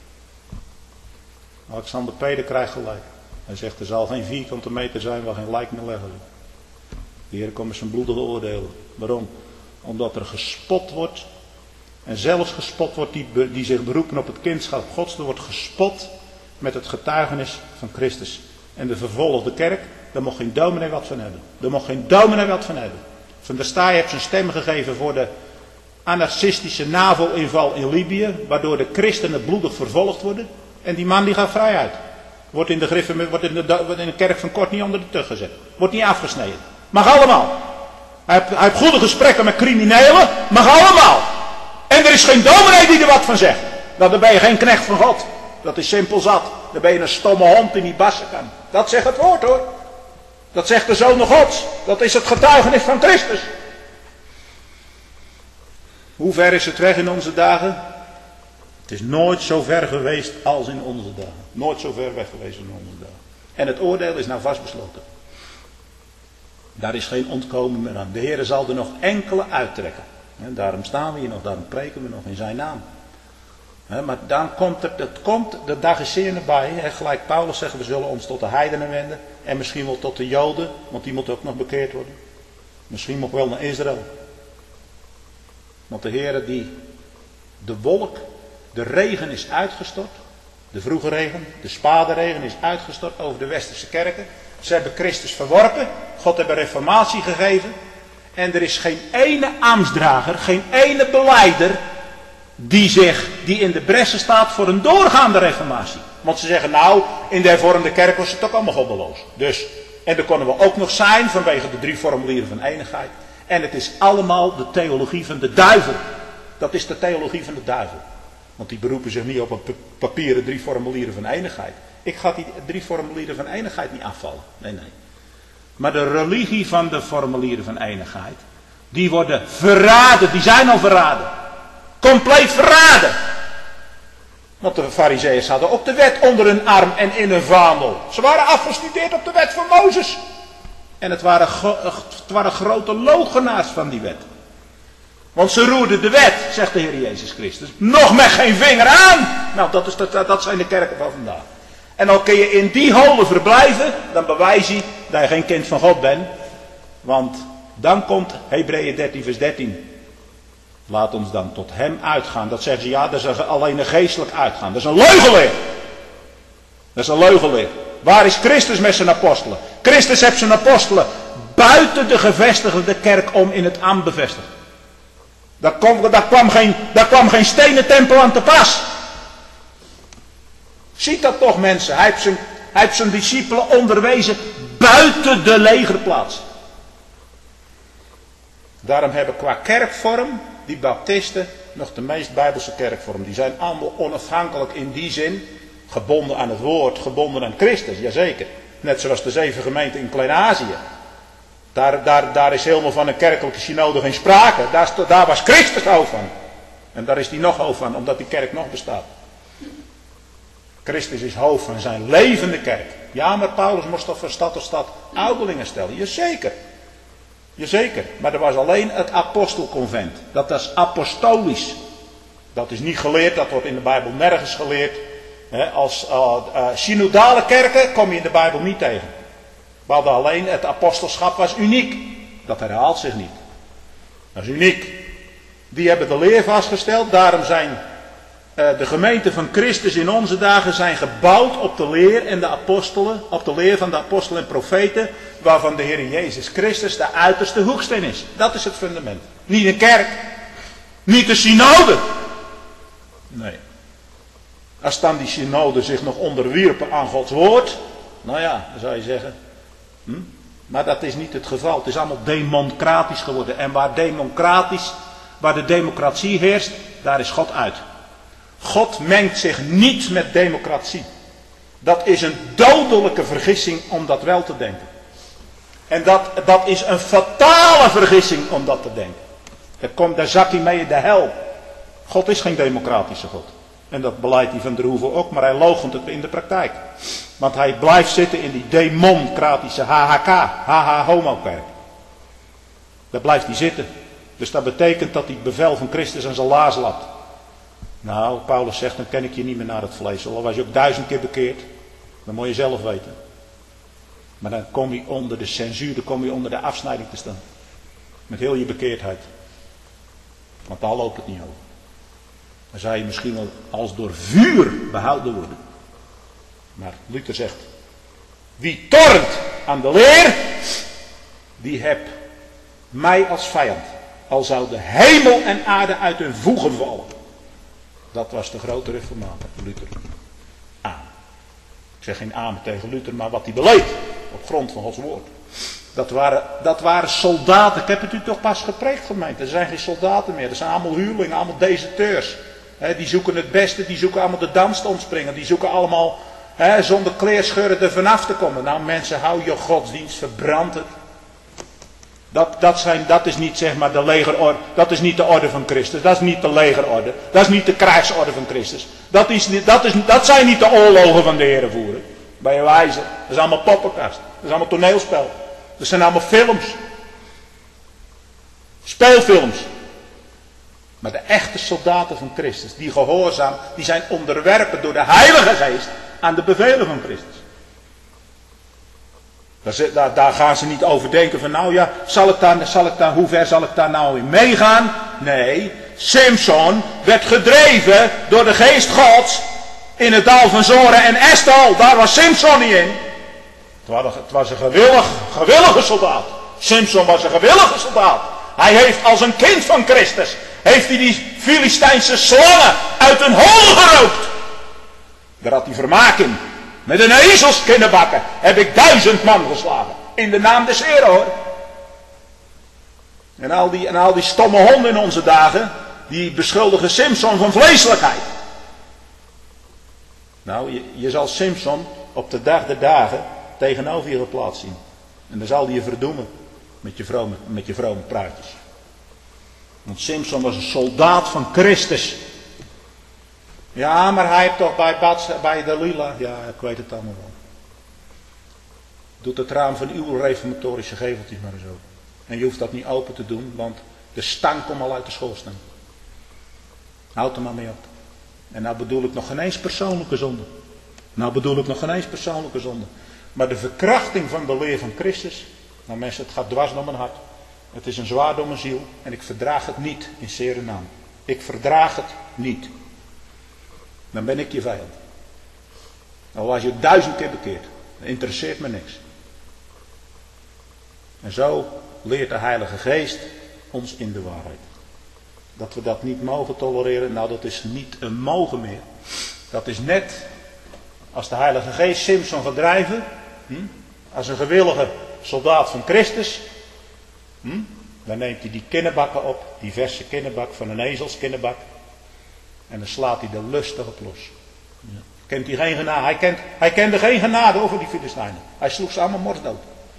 Alexander Peder krijgt gelijk. Hij zegt er zal geen vierkante meter zijn waar geen lijk meer leggen. De Heer komt met zijn bloedige oordelen. Waarom? Omdat er gespot wordt. En zelfs gespot wordt die, die zich beroepen op het kindschap Gods. Er wordt gespot met het getuigenis van Christus. En de vervolgde kerk, daar mocht geen dominee wat van hebben. Daar mocht geen dominee wat van hebben. Van der Staaij heeft zijn stem gegeven voor de anarchistische NAVO-inval in Libië. Waardoor de christenen bloedig vervolgd worden. En die man die gaat vrij uit. Wordt in de, griffen, wordt in de, wordt in de kerk van Kort niet onder de tug gezet. Wordt niet afgesneden. Mag allemaal. Hij heeft, hij heeft goede gesprekken met criminelen. Mag allemaal. En er is geen dominee die er wat van zegt. Nou, dan ben je geen knecht van God. Dat is simpel zat. Dan ben je een stomme hond die niet bassen kan. Dat zegt het woord hoor. Dat zegt de Zoon Gods. Dat is het getuigenis van Christus. Hoe ver is het weg in onze dagen? Het is nooit zo ver geweest als in onze dagen. Nooit zo ver weg geweest in onze dagen. En het oordeel is nou vastbesloten. Daar is geen ontkomen meer aan. De Heer zal er nog enkele uittrekken. En daarom staan we hier nog, daarom preken we nog in zijn naam. He, maar dan komt het, het komt, de dag is zeer nabij. He, gelijk Paulus zegt, we zullen ons tot de heidenen wenden. En misschien wel tot de Joden, want die moeten ook nog bekeerd worden. Misschien nog wel naar Israël. Want de Heer die de wolk, de regen is uitgestort. De vroege regen, de spaderregen is uitgestort over de westerse kerken. Ze hebben Christus verworpen. God heeft een reformatie gegeven. En er is geen ene ambtsdrager, geen ene beleider die, zich, die in de bressen staat voor een doorgaande reformatie. Want ze zeggen nou, in de hervormde kerk was het ook allemaal goddeloos. Dus, en dat konden we ook nog zijn vanwege de drie formulieren van eenigheid. En het is allemaal de theologie van de duivel. Dat is de theologie van de duivel. Want die beroepen zich niet op een papieren drie formulieren van eenigheid. Ik ga die drie formulieren van eenigheid niet afvallen. Nee, nee. Maar de religie van de formulieren van eenigheid, die worden verraden, die zijn al verraden. Compleet verraden. Want de farizeeërs hadden ook de wet onder hun arm en in hun vaandel. Ze waren afgestudeerd op de wet van Mozes. En het waren, het waren grote loochenaars van die wet. Want ze roerden de wet, zegt de Heer Jezus Christus, nog met geen vinger aan. Nou, dat, is, dat, dat zijn de kerken van vandaag. En dan kun je in die holen verblijven, dan bewijs je dat je geen kind van God bent. Want dan komt Hebreeën dertien vers dertien. Laat ons dan tot hem uitgaan. Dat zeggen ze, ja, dat is alleen een geestelijk uitgaan. Dat is een leugenleer. Dat is een leugenleer. Waar is Christus met zijn apostelen? Christus heeft zijn apostelen buiten de gevestigde kerk om in het ambt bevestigd. Daar kwam, daar, kwam geen, daar kwam geen stenen tempel aan te pas. Ziet dat toch, mensen? Hij heeft zijn, hij heeft zijn discipelen onderwezen buiten de legerplaats. Daarom hebben qua kerkvorm die baptisten nog de meest bijbelse kerkvorm. Die zijn allemaal onafhankelijk in die zin. Gebonden aan het woord, gebonden aan Christus, jazeker. Net zoals de zeven gemeenten in Klein-Azië. Daar, daar, daar is helemaal van een kerkelijke synode geen sprake. Daar, daar was Christus hoofd van. En daar is hij nog hoofd van, omdat die kerk nog bestaat. Christus is hoofd van zijn levende kerk. Ja, maar Paulus moest toch van stad tot stad ouderlingen stellen. Jazeker. Jazeker. Maar er was alleen het apostelconvent. Dat is apostolisch. Dat is niet geleerd, dat wordt in de Bijbel nergens geleerd. He, als uh, uh, synodale kerken kom je in de Bijbel niet tegen. We hadden alleen het apostelschap was uniek. Dat herhaalt zich niet. Dat is uniek. Die hebben de leer vastgesteld. Daarom zijn uh, de gemeenten van Christus in onze dagen zijn gebouwd op de leer en de apostelen. Op de leer van de apostelen en profeten. Waarvan de Heer Jezus Christus de uiterste hoeksteen is. Dat is het fundament. Niet een kerk. Niet een synode. Nee. Als dan die synode zich nog onderwierpen aan Gods woord. Nou ja, dan zou je zeggen. Hm? Maar dat is niet het geval. Het is allemaal democratisch geworden. En waar democratisch, waar de democratie heerst, daar is God uit. God mengt zich niet met democratie. Dat is een dodelijke vergissing om dat wel te denken. En dat, dat is een fatale vergissing om dat te denken. Daar, komt, daar zakt hij mee in de hel. God is geen democratische God. En dat beleidt hij van der Hoeven ook, maar hij loochent het in de praktijk. Want hij blijft zitten in die democratische H H K, H H homo-kerk. Daar blijft hij zitten. Dus dat betekent dat hij het bevel van Christus aan zijn laars laat. Nou, Paulus zegt, dan ken ik je niet meer naar het vlees. Al was je ook duizend keer bekeerd. Dat moet je zelf weten. Maar dan kom je onder de censuur, dan kom je onder de afsnijding te staan. Met heel je bekeerdheid. Want daar loopt het niet over. Dan zou je misschien wel als door vuur behouden worden. Maar Luther zegt, wie tornt aan de leer, die heb mij als vijand. Al zou de hemel en aarde uit hun voegen vallen. Dat was de grote reformator, Luther. Amen. Ik zeg geen amen tegen Luther, maar wat hij beleed op grond van Gods woord. Dat waren, dat waren soldaten. Ik heb het u toch pas gepreekt, gemeente. Er zijn geen soldaten meer. Er zijn allemaal huurlingen, allemaal deserteurs. He, die zoeken het beste, die zoeken allemaal de dans te ontspringen. Die zoeken allemaal he, zonder kleerscheuren er vanaf te komen. Nou mensen, hou je godsdienst, verbrand het. Dat, dat, zijn, dat is niet zeg maar de legerorde, dat is niet de orde van Christus. Dat is niet de legerorde. Dat is niet de krijgsorde van Christus. Dat, is, dat, is, dat zijn niet de oorlogen van de Heere voeren. Bij je wijze. Dat is allemaal poppenkast. Dat is allemaal toneelspel. Dat zijn allemaal films. Speelfilms. Maar de echte soldaten van Christus, die gehoorzaam, die zijn onderwerpen door de Heilige Geest aan de bevelen van Christus. Daar, daar, daar gaan ze niet over denken van nou ja, zal ik daar, zal ik daar, hoe ver zal ik daar nou in meegaan? Nee, Simson werd gedreven door de geest Gods in het dal van Zoren en Estal. Daar was Simson niet in. Het was, het was een gewillig, gewillige soldaat. Simson was een gewillige soldaat. Hij heeft als een kind van Christus, heeft hij die Filistijnse slangen uit een hol gerookt. Daar had hij vermaak in. Met een ezelskinnenbakken heb ik duizend man geslagen. In de naam des Heeren, hoor. En al die, en al die stomme honden in onze dagen, die beschuldigen Simson van vleeselijkheid. Nou, je, je zal Simson op de dag der dagen tegenover je geplaatst zien. En dan zal hij je verdoemen met je vrome, met je vrome praatjes. Want Simson was een soldaat van Christus. Ja, maar hij heeft toch bij, Bats, bij Dalila. Ja, ik weet het allemaal wel. Doet het raam van uw reformatorische geveltjes maar eens open. En je hoeft dat niet open te doen, want de stank komt al uit de schoorsteen. Houd er maar mee op. En nou bedoel ik nog geen eens persoonlijke zonde. Nou bedoel ik nog geen eens persoonlijke zonde. Maar de verkrachting van de leer van Christus. Nou mensen, het gaat dwars door mijn hart. Het is een zwaar door mijn ziel. En ik verdraag het niet in zere naam. Ik verdraag het niet. Dan ben ik je vijand. Al was je duizend keer bekeerd. Dat interesseert me niks. En zo leert de Heilige Geest ons in de waarheid. Dat we dat niet mogen tolereren. Nou, dat is niet een mogen meer. Dat is net als de Heilige Geest Simson gaat drijven. Hm, als een gewillige soldaat van Christus. Hm, dan neemt hij die kinnenbakken op. Die verse kinnenbak van een ezelskinnenbak. En dan slaat hij er lustig op los. Ja. Kent hij geen genade? Hij, kent, hij kende geen genade over die Filistijnen. Hij sloeg ze allemaal morsdood.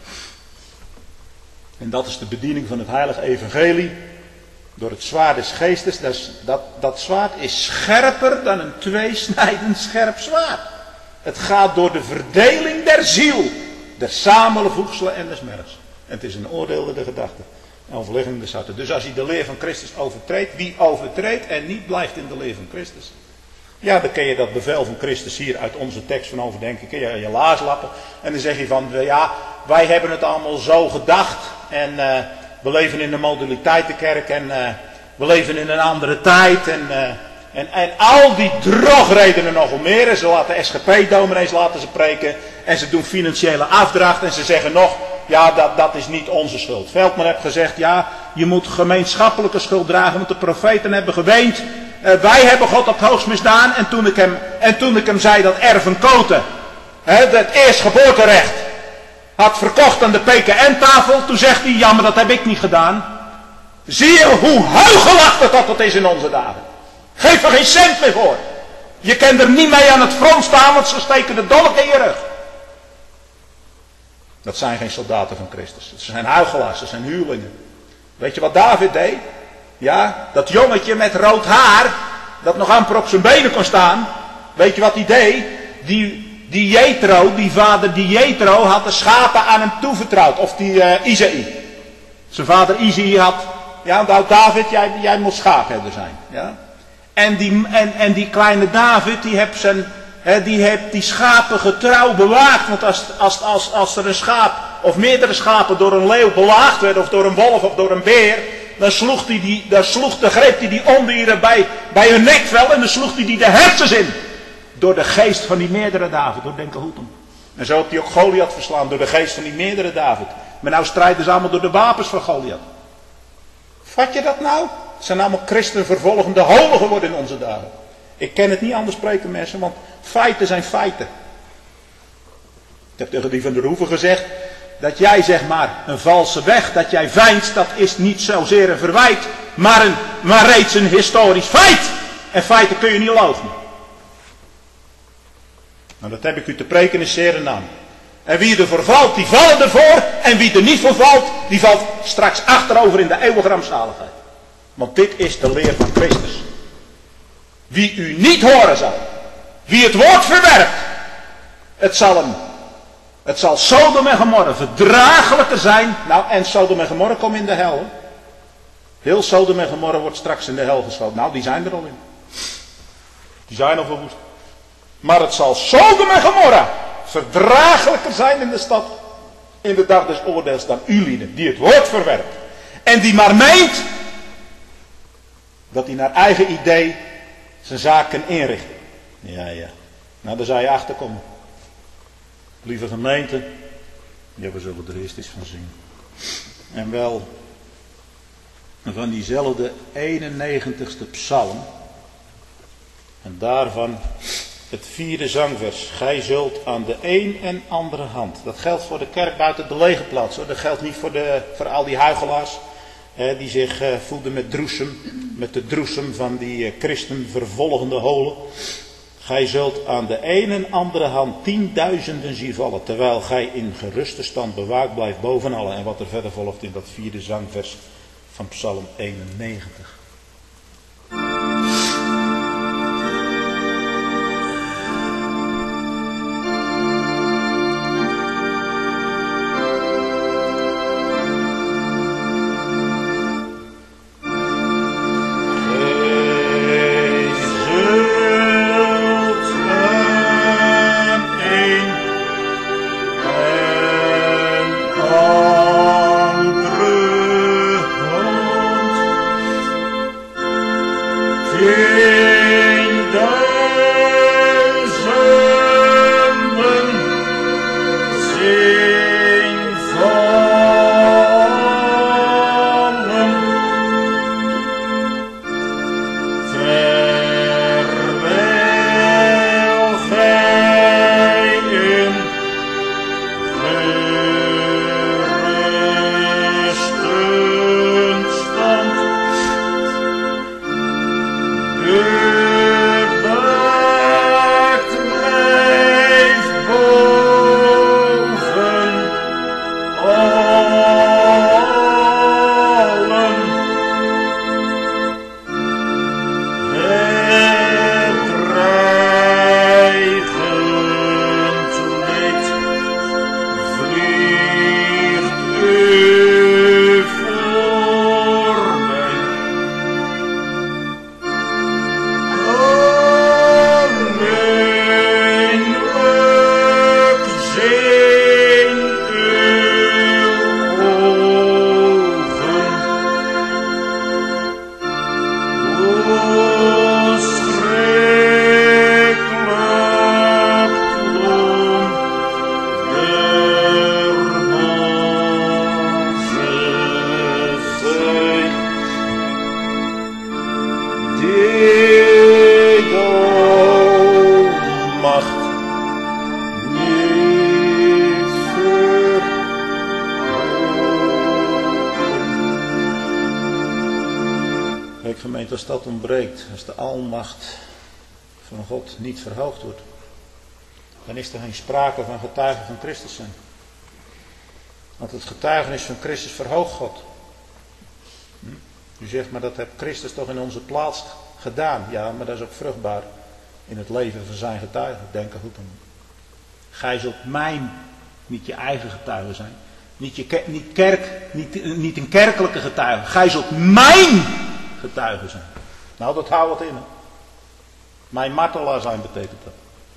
En dat is de bediening van het heilige evangelie. Door het zwaard des geestes. Dat, is, dat, dat zwaard is scherper dan een tweesnijdend scherp zwaard. Het gaat door de verdeling der ziel. Der samenvoegselen en des mergs. En het is een oordeel de gedachte. En overlegging des harten. Dus als hij de leer van Christus overtreedt. Wie overtreedt en niet blijft in de leer van Christus. Ja, dan kun je dat bevel van Christus hier uit onze tekst van overdenken. Kun je je laars lappen. En dan zeg je van, ja, wij hebben het allemaal zo gedacht. En uh, we leven in de modaliteitenkerk. En uh, we leven in een andere tijd. En, uh, en, en al die drogredenen nogal meer. En ze laten S G P-dominees laten ze preken. En ze doen financiële afdracht. En ze zeggen nog, ja, dat, dat is niet onze schuld. Veldman heeft gezegd, ja, je moet gemeenschappelijke schuld dragen. Want de profeten hebben geweend. Uh, wij hebben God op het hoogst misdaan. En toen ik hem, en toen ik hem zei dat erfenkoten, het eerstgeboorterecht, had verkocht aan de P K N-tafel. Toen zegt hij, ja, maar dat heb ik niet gedaan. Zie je hoe huigelachtig dat het is in onze dagen. Geef er geen cent meer voor. Je kan er niet mee aan het front staan, want ze steken de dolk in je rug. Dat zijn geen soldaten van Christus. Dat zijn huigelaars, dat zijn huurlingen. Weet je wat David deed? Ja, dat jongetje met rood haar, dat nog amper op zijn benen kon staan. Weet je wat hij deed? Die, die Jethro, die vader die Jethro, had de schapen aan hem toevertrouwd. Of die uh, Isaïe. Zijn vader Isaïe had, ja, nou David, jij, jij moet schaapherder zijn. Ja? En, die, en, en die kleine David, die heeft zijn, he, die, heeft die schapen getrouw bewaakt. Want als, als, als, als er een schaap, of meerdere schapen door een leeuw belaagd werden, of door een wolf, of door een beer, dan sloeg hij die, dan sloeg de greep die die ondieren bij, bij hun nekvel en dan sloeg hij die de hersens in. Door de geest van die meerdere David, door denken goed om. En zo heeft hij ook Goliath verslaan, door de geest van die meerdere David. Maar nou strijden ze allemaal door de wapens van Goliath. Vat je dat nou? Het zijn allemaal christenvervolgende holen geworden in onze dagen. Ik ken het niet anders spreken mensen, want feiten zijn feiten. Ik heb tegen die van der Hoeven gezegd, dat jij zeg maar een valse weg, dat jij veinst, dat is niet zozeer een verwijt, maar, een, maar reeds een historisch feit. En feiten kun je niet logen. Nou, dat heb ik u te preken in zere naam. En wie ervoor valt, die vallen ervoor. En wie er niet voor valt, die valt straks achterover in de eeuwige rampzaligheid. Want dit is de leer van Christus. Wie u niet horen zal, wie het woord verwerpt, het zal hem, het zal Sodom en Gomorra verdraaglijker zijn. Nou, en Sodom en Gomorra komen in de hel. Hè? Heel Sodom en Gomorra wordt straks in de hel geschoten. Nou, die zijn er al in. Die zijn al verwoest. Maar het zal Sodom en Gomorra verdraaglijker zijn in de stad, in de dag des oordeels, dan u lieden, die het woord verwerpt. En die maar meent dat hij naar eigen idee zijn zaak kan inrichten. Ja, ja. Nou, daar zou je achterkomen. Lieve gemeente, ja, we zullen er eerst eens van zien. En wel, van diezelfde eenennegentigste psalm. En daarvan het vierde zangvers. Gij zult aan de een en andere hand. Dat geldt voor de kerk buiten de legerplaats. Hoor. Dat geldt niet voor, de, voor al die huigelaars. Hè, die zich uh, voelden met droesem. Met de droesem van die uh, christen vervolgende holen. Gij zult aan de een en andere hand tienduizenden zien vallen. Terwijl gij in geruste stand bewaakt blijft boven allen. En wat er verder volgt in dat vierde zangvers van psalm eenennegentig. Als dat ontbreekt, als de almacht van God niet verhoogd wordt, dan is er geen sprake van getuigen van Christus zijn. Want het getuigenis van Christus verhoogt God. Hm? U zegt, maar dat heeft Christus toch in onze plaats gedaan. Ja, maar dat is ook vruchtbaar in het leven van zijn getuigen. Denk er goed aan. Gij zult mijn, niet je eigen getuige zijn. Niet, je, niet, kerk, niet, niet een kerkelijke getuige. Gij zult mijn getuige zijn. Nou, dat houdt het in. Hè? Mijn martelaar zijn betekent dat.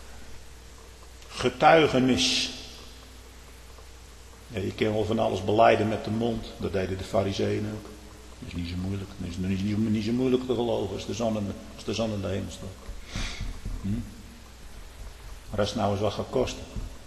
Getuigenis. Ja, je kan wel van alles belijden met de mond. Dat deden de farizeeën ook. Dat is niet zo moeilijk. Dat is niet, niet, niet zo moeilijk te geloven als de zon in de, als de, zon in de hemel staat. Hm? Maar als het nou eens wat gaat kosten.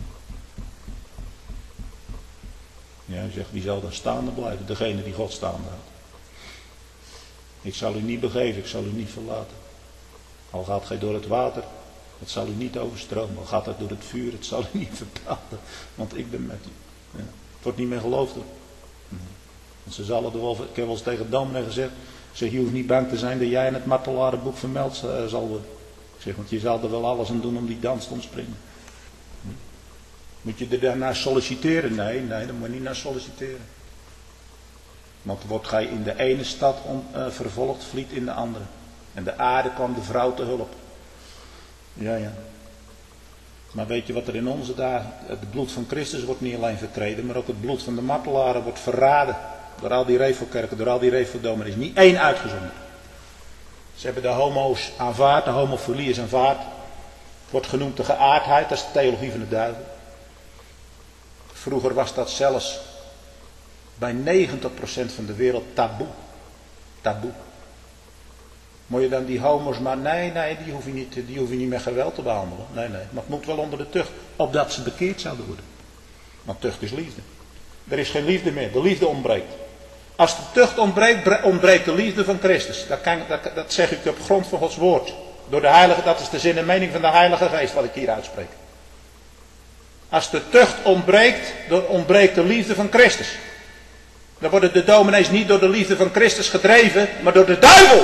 Ja, je zegt, wie zal dan staande blijven? Degene die God staande houdt. Ik zal u niet begeven, ik zal u niet verlaten. Al gaat gij door het water, het zal u niet overstromen. Al gaat het door het vuur, het zal u niet verbranden. Want ik ben met u. Ja. Het wordt niet meer geloofd hoor. Nee. Want ze zullen er wel, ik heb wel eens tegen dominee gezegd. Zeg, je hoeft niet bang te zijn dat jij in het martelarenboek vermeld uh, zal worden. Ik zeg, want je zal er wel alles aan doen om die dans te ontspringen. Hm? Moet je er daarnaar solliciteren? Nee, nee, daar moet je niet naar solliciteren. Want wordt gij in de ene stad om, uh, vervolgd, vliet in de andere. En de aarde kwam de vrouw te hulp. Ja, ja. Maar weet je wat er in onze dagen, het bloed van Christus wordt niet alleen vertreden, maar ook het bloed van de martelaren wordt verraden. Door al die revelkerken, door al die reveldomen. Er is niet één uitgezonderd. Ze hebben de homo's aanvaard, de homofilie is aanvaard. Wordt genoemd de geaardheid, dat is de theologie van de duivel. Vroeger was dat zelfs bij negentig procent van de wereld taboe. Taboe. Moet je dan die homo's maar, nee, nee, die hoef je niet, die hoef je niet met geweld te behandelen. Nee, nee, maar het moet wel onder de tucht, opdat ze bekeerd zouden worden. Want tucht is liefde. Er is geen liefde meer, de liefde ontbreekt. Als de tucht ontbreekt, ontbreekt de liefde van Christus. Dat, kan, dat, dat zeg ik op grond van Gods woord. Door de heilige, dat is de zin en mening van de Heilige Geest wat ik hier uitspreek. Als de tucht ontbreekt, dan ontbreekt de liefde van Christus. Dan worden de dominees niet door de liefde van Christus gedreven, maar door de duivel.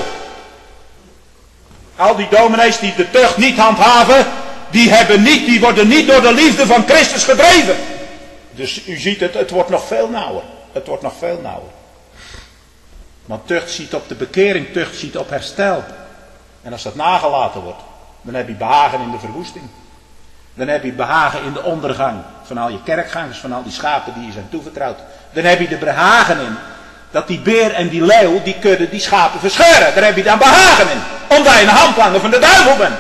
Al die dominees die de tucht niet handhaven, die, hebben niet, die worden niet door de liefde van Christus gedreven. Dus u ziet het, het wordt nog veel nauwer. Het wordt nog veel nauwer. Want tucht ziet op de bekering, tucht ziet op herstel. En als dat nagelaten wordt, dan heb je behagen in de verwoesting. Dan heb je behagen in de ondergang van al je kerkgangers, van al die schapen die je zijn toevertrouwd. Dan heb je er behagen in dat die beer en die leeuw, die kudde, die schapen verscheuren. Daar heb je dan behagen in, omdat je een handlanger van de duivel bent.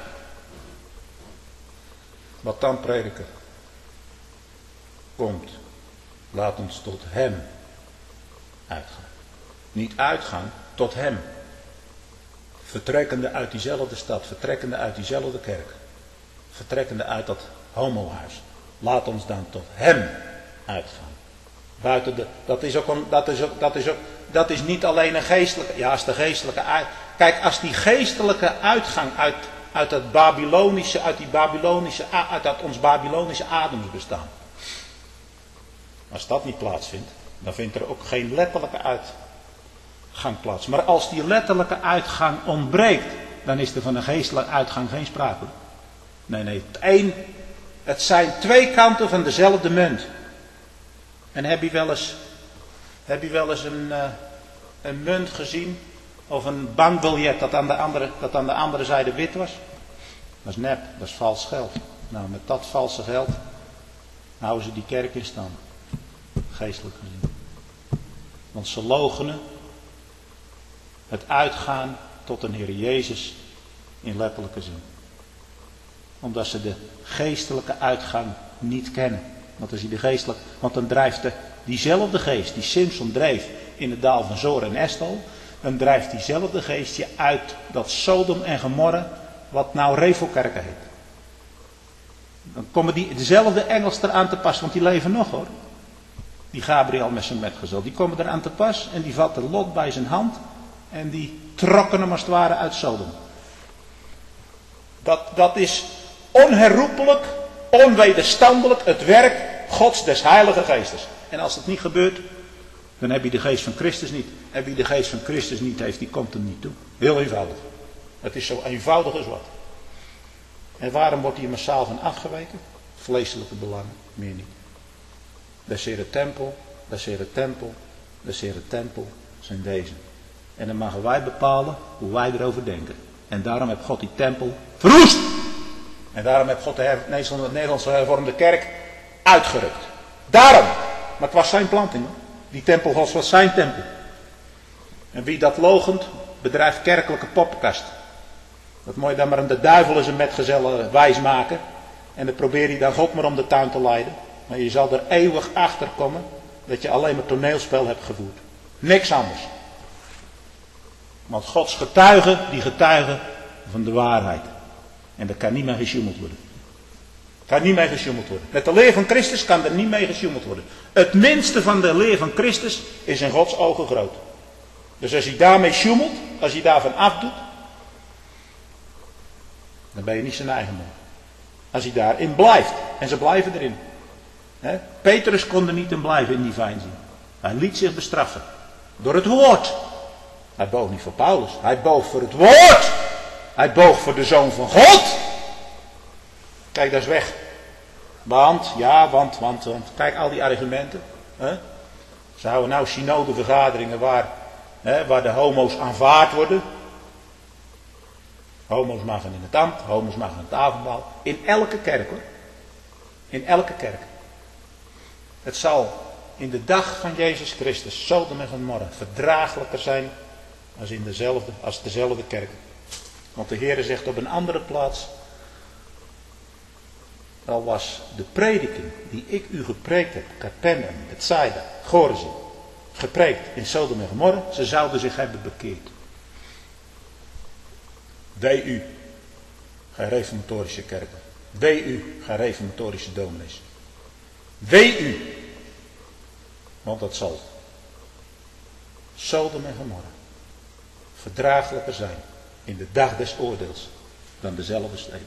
Wat dan, prediker? Komt, laat ons tot hem uitgaan. Niet uitgaan, tot hem. Vertrekkende uit diezelfde stad, vertrekkende uit diezelfde kerk. Vertrekkende uit dat homohuis. Laat ons dan tot hem uitgaan. Buiten de, dat is ook, een, dat is ook, dat is ook, dat is niet alleen een geestelijke, ja, als de geestelijke uit, kijk, als die geestelijke uitgang uit, uit het Babylonische, uit die Babylonische, uit dat ons Babylonische ademsbestaan. Als dat niet plaatsvindt, dan vindt er ook geen letterlijke uitgang plaats. Maar als die letterlijke uitgang ontbreekt, dan is er van een geestelijke uitgang geen sprake. Nee, nee, het, een, het zijn twee kanten van dezelfde munt. En heb je wel eens, heb je wel eens een, uh, een munt gezien, of een bankbiljet dat aan, de andere, dat aan de andere zijde wit was? Dat is nep, dat is vals geld. Nou, met dat valse geld houden ze die kerk in stand. Geestelijk gezien. Want ze loochenen het uitgaan tot een Heer Jezus in letterlijke zin. Omdat ze de geestelijke uitgang niet kennen. Want als je de geestelijke, want dan drijft de, diezelfde geest die Simson dreef in het daal van Zor en Estal, dan drijft diezelfde geest je uit dat Sodom en Gomorra, wat nou Revelkerken heet. Dan komen die dezelfde engels eraan te pas, want die leven nog hoor. Die Gabriel met zijn metgezel, die komen eraan te pas en die vatten Lot bij zijn hand en die trokken hem als het ware uit Sodom. Dat, dat is onherroepelijk, onwederstandelijk het werk Gods des Heilige Geestes. En als dat niet gebeurt, dan heb je de geest van Christus niet. Heb je de geest van Christus niet heeft, die komt hem niet toe. Heel eenvoudig. Het is zo eenvoudig als wat. En waarom wordt hier massaal van afgeweken? Vleeselijke belangen, meer niet. De Heere tempel, de Heere tempel, de Heere tempel zijn deze. En dan mogen wij bepalen hoe wij erover denken. En daarom heeft God die tempel verwoest. En daarom heeft God de Nederlandse hervormde kerk uitgerukt. Daarom. Maar het was zijn planting. Die tempel Gods was zijn tempel. En wie dat loochent, bedrijft kerkelijke poppenkast. Dat moet je dan maar aan de duivel en zijn metgezellen wijs maken. En dan probeer je dan God maar om de tuin te leiden. Maar je zal er eeuwig achter komen dat je alleen maar toneelspel hebt gevoerd. Niks anders. Want Gods getuigen, die getuigen van de waarheid. En daar kan niet mee gesjoemeld worden. Kan niet mee gesjoemeld worden. Met de leer van Christus kan er niet mee gesjoemeld worden. Het minste van de leer van Christus is in Gods ogen groot. Dus als hij daarmee sjoemelt, als hij daarvan afdoet, dan ben je niet zijn eigen man. Als hij daarin blijft. En ze blijven erin. He? Petrus kon er niet in blijven in die veinzing. Hij liet zich bestraffen. Door het woord. Hij boog niet voor Paulus. Hij boog voor het woord. Hij boog voor de Zoon van God. Kijk, dat is weg. Want, ja, want, want, want. Kijk, al die argumenten. Hè? Ze houden nou synodevergaderingen waar, hè, waar de homo's aanvaard worden. Homo's mogen in het ambt, homo's mogen in het avondmaal. In elke kerk hoor. In elke kerk. Het zal in de dag van Jezus Christus, Sodom en Gomorra, verdraaglijker zijn als in dezelfde, als dezelfde kerk. Want de Heere zegt op een andere plaats, al was de prediking die ik u gepreekt heb, Capernaum, Bethsaida, Chorazin, gepreekt in Sodom en Gomorra, ze zouden zich hebben bekeerd. Wee u, gij reformatorische kerken. Wee u, gij reformatorische dominees. Wee u, want dat zal Sodom en Gomorra verdraaglijker zijn in de dag des oordeels dan dezelfde steden.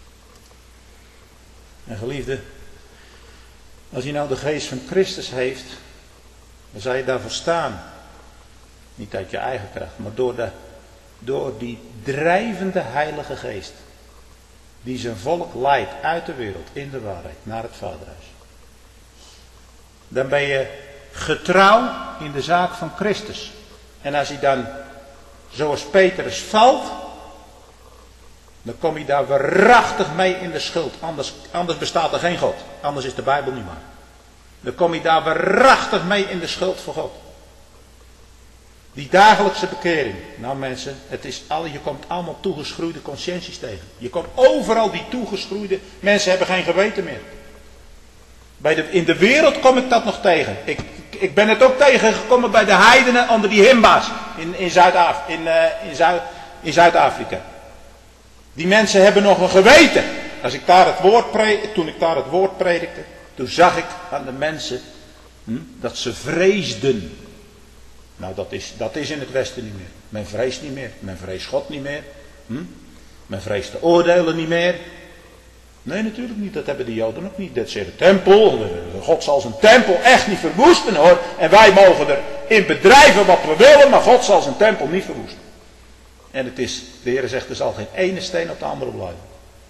En geliefde, als je nou de geest van Christus heeft, dan zal je daarvoor staan. Niet uit je eigen kracht, maar door, de, door die drijvende heilige geest. Die zijn volk leidt uit de wereld in de waarheid naar het Vaderhuis. Dan ben je getrouw in de zaak van Christus. En als hij dan, zoals Petrus, valt, dan kom je daar waarachtig mee in de schuld. Anders, anders bestaat er geen God. Anders is de Bijbel niet waar. Dan kom je daar waarachtig mee in de schuld voor God. Die dagelijkse bekering. Nou mensen, het is al, je komt allemaal toegeschroeide conscienties tegen. Je komt overal die toegeschroeide. Mensen hebben geen geweten meer. Bij de, in de wereld kom ik dat nog tegen. Ik, ik ben het ook tegengekomen bij de heidenen onder die himba's in, in, Zuid-Af, in, uh, in, Zuid, in Zuid-Afrika. Die mensen hebben nog een geweten. Als ik daar het woord pre, toen ik daar het woord predikte, toen zag ik aan de mensen hm, dat ze vreesden. Nou, dat is, dat is in het Westen niet meer. Men vreest niet meer. Men vreest God niet meer. Hm? Men vreest de oordelen niet meer. Nee, natuurlijk niet. Dat hebben de Joden ook niet. Dat is de tempel. God zal zijn tempel echt niet verwoesten hoor. En wij mogen erin bedrijven wat we willen, maar God zal zijn tempel niet verwoesten. En het is, de Heer zegt, er zal geen ene steen op de andere blijven.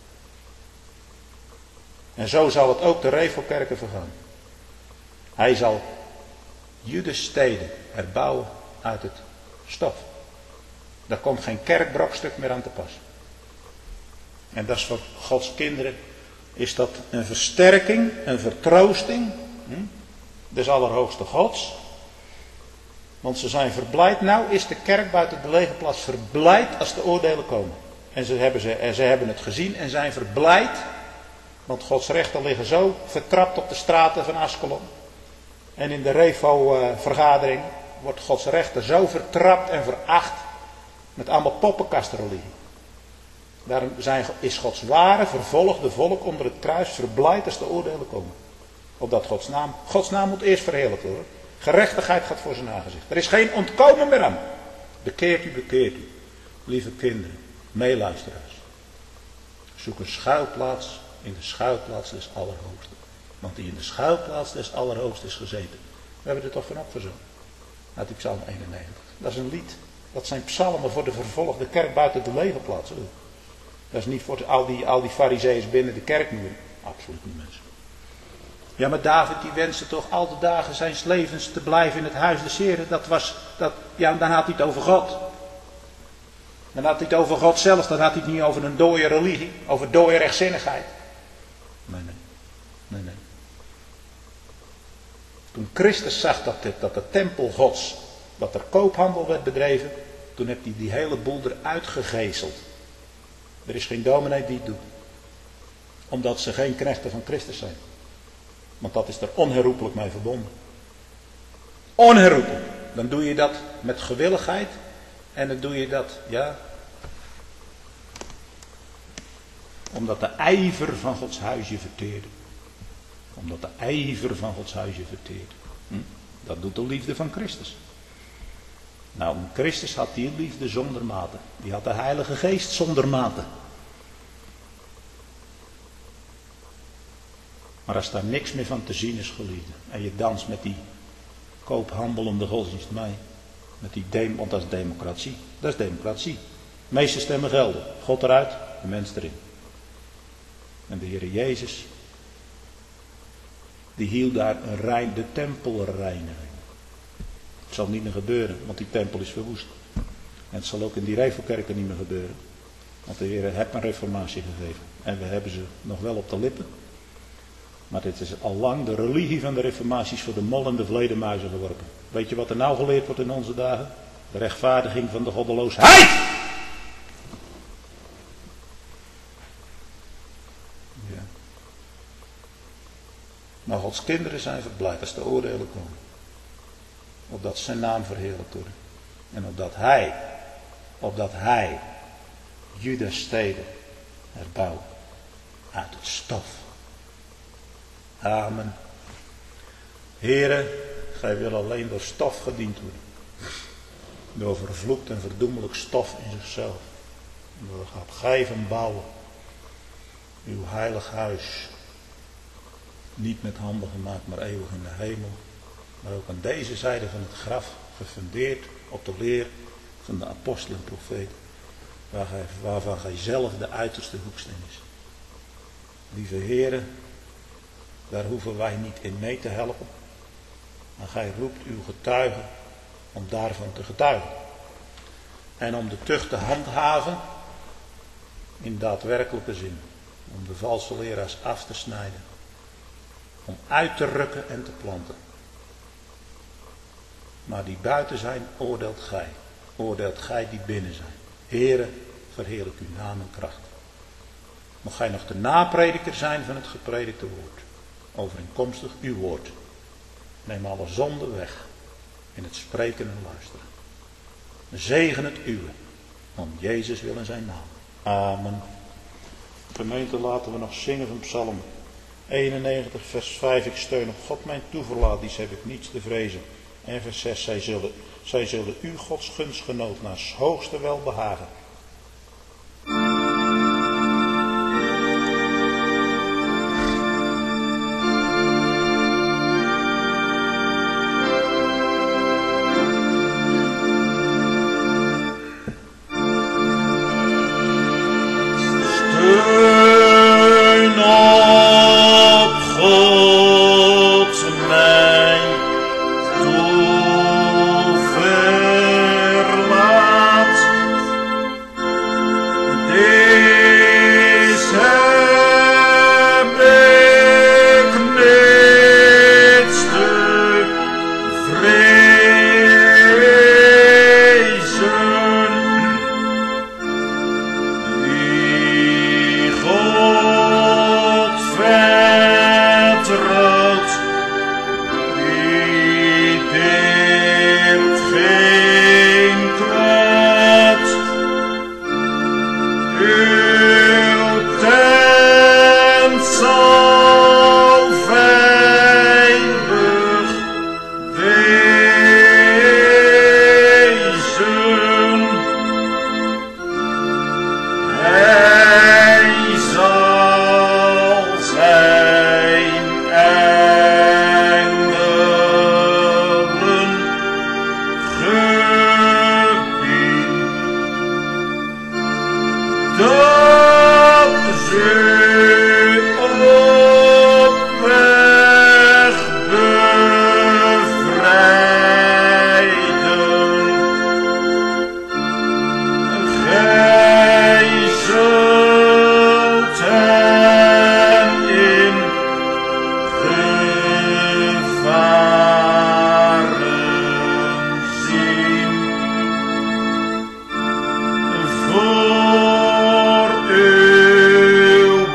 En zo zal het ook de Revelkerken vergaan. Hij zal Judes steden herbouwen uit het stof. Daar komt geen kerkbrokstuk meer aan te pas. En dat is voor Gods kinderen, is dat een versterking, een vertroosting. Hm? Des Allerhoogste Gods. Want ze zijn verblijd. Nou is de kerk buiten de lege plaats verblijd als de oordelen komen. En ze hebben, ze, en ze hebben het gezien en zijn verblijd. Want Gods rechten liggen zo vertrapt op de straten van Askelon. En in de Revo-vergadering wordt Gods rechter zo vertrapt en veracht. Met allemaal poppenkastreligie. Daarom zijn, is Gods ware vervolgde volk onder het kruis verblijd als de oordelen komen. Opdat Gods naam, Gods naam moet eerst verheerlijkt worden. Gerechtigheid gaat voor zijn aangezicht. Er is geen ontkomen meer aan. Bekeert u, bekeert u. Lieve kinderen, meeluisteraars. Zoek een schuilplaats in de schuilplaats des Allerhoogsten. Want die in de schuilplaats des Allerhoogsten is gezeten. We hebben er toch van opgezongen. Uit die Psalm eenennegentig. Dat is een lied. Dat zijn psalmen voor de vervolgde kerk buiten de legerplaats. Dat is niet voor al die, al die farizeeërs binnen de kerkmuren. Absoluut niet, mensen. Ja, maar David die wenste toch al de dagen zijn levens te blijven in het huis des Heren. Dat was, dat, ja, dan had hij het over God. Dan had hij het over God zelf. Dan had hij het niet over een dode religie. Over dode rechtzinnigheid. Nee, nee. Nee, nee. Toen Christus zag dat, dit, dat de tempel Gods, dat er koophandel werd bedreven, toen heeft hij die hele boel eruit gegezeld. Er is geen dominee die het doet. Omdat ze geen knechten van Christus zijn. Want dat is er onherroepelijk mee verbonden. Onherroepelijk. Dan doe je dat met gewilligheid. En dan doe je dat, ja. Omdat de ijver van Gods huis je verteerde. Omdat de ijver van Gods huis je verteert. Hm? Dat doet de liefde van Christus. Nou, Christus had die liefde zonder mate. Die had de Heilige Geest zonder mate. Maar als daar niks meer van te zien is, geliefde, en je danst met die koophandelende godsdienst mee, met die dem, want dat is democratie. Dat is democratie. De meeste stemmen gelden. God eruit, de mens erin. En de Heer Jezus, die hield daar een rein, de tempelreiniging. Het zal niet meer gebeuren, want die tempel is verwoest. En het zal ook in die Revelkerken niet meer gebeuren. Want de Heer heeft een reformatie gegeven. En we hebben ze nog wel op de lippen. Maar dit is al lang de religie van de reformaties voor de mol en de vleermuizen geworpen. Weet je wat er nou geleerd wordt in onze dagen? De rechtvaardiging van de goddeloosheid. Ja. Maar Gods kinderen zijn verblijd als de oordelen komen. Opdat zijn naam verheerlijkt wordt. En opdat hij, opdat hij, Judas steden herbouwt uit het stof. Amen. Here, gij wil alleen door stof gediend worden. door vervloekt en verdoemelijk stof in zichzelf. Door gaat gij van bouwen uw heilig huis, niet met handen gemaakt, maar eeuwig in de hemel. Maar ook aan deze zijde van het graf, gefundeerd op de leer van de apostelen en profeten, waar gij, waarvan gij zelf de uiterste hoeksteen is. Lieve heren, daar hoeven wij niet in mee te helpen, maar gij roept uw getuigen om daarvan te getuigen. En om de tucht te handhaven in daadwerkelijke zin. Om de valse leraars af te snijden. Om uit te rukken en te planten. Maar die buiten zijn, oordeelt gij. Oordeelt gij die binnen zijn. Here, verheerlijk uw naam en kracht. Mocht gij nog de naprediker zijn van het gepredikte woord. Overeenkomstig uw woord. Neem alle zonde weg. In het spreken en luisteren. Zegen het uwe. Om Jezus wil in zijn naam. Amen. Gemeente, laten we nog zingen van Psalm eenennegentig vers vijf. Ik steun op God mijn toeverlaat, heb ik niets te vrezen. En vers zes. Zij zullen, zij zullen u Gods gunstgenoot naar hoogste welbehagen. Voor uw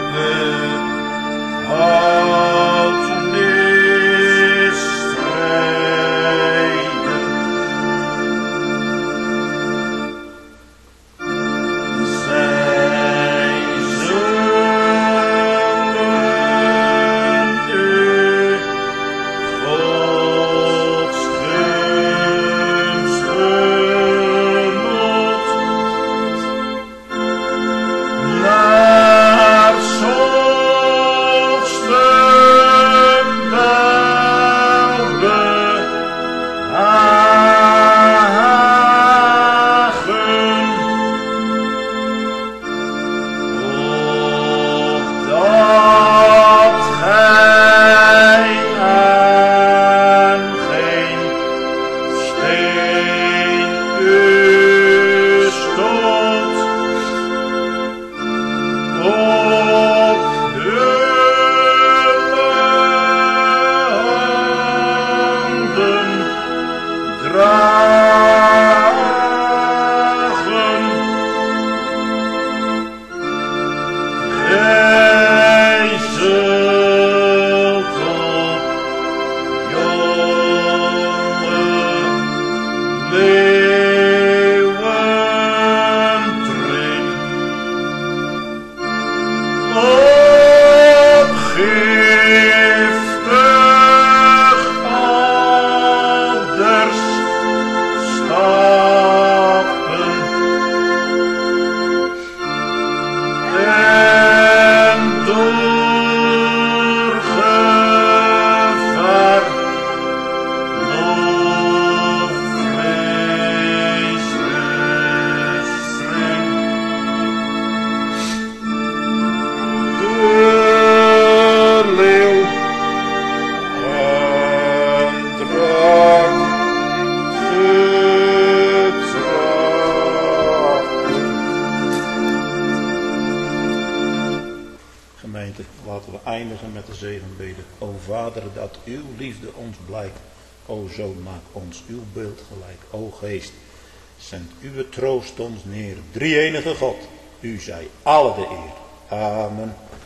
eindigen met de zegenbede. O Vader, dat uw liefde ons blijkt. O Zoon, maak ons uw beeld gelijk. O Geest, zend uw troost ons neer. Drie-enige God, u zij alle de eer. Amen.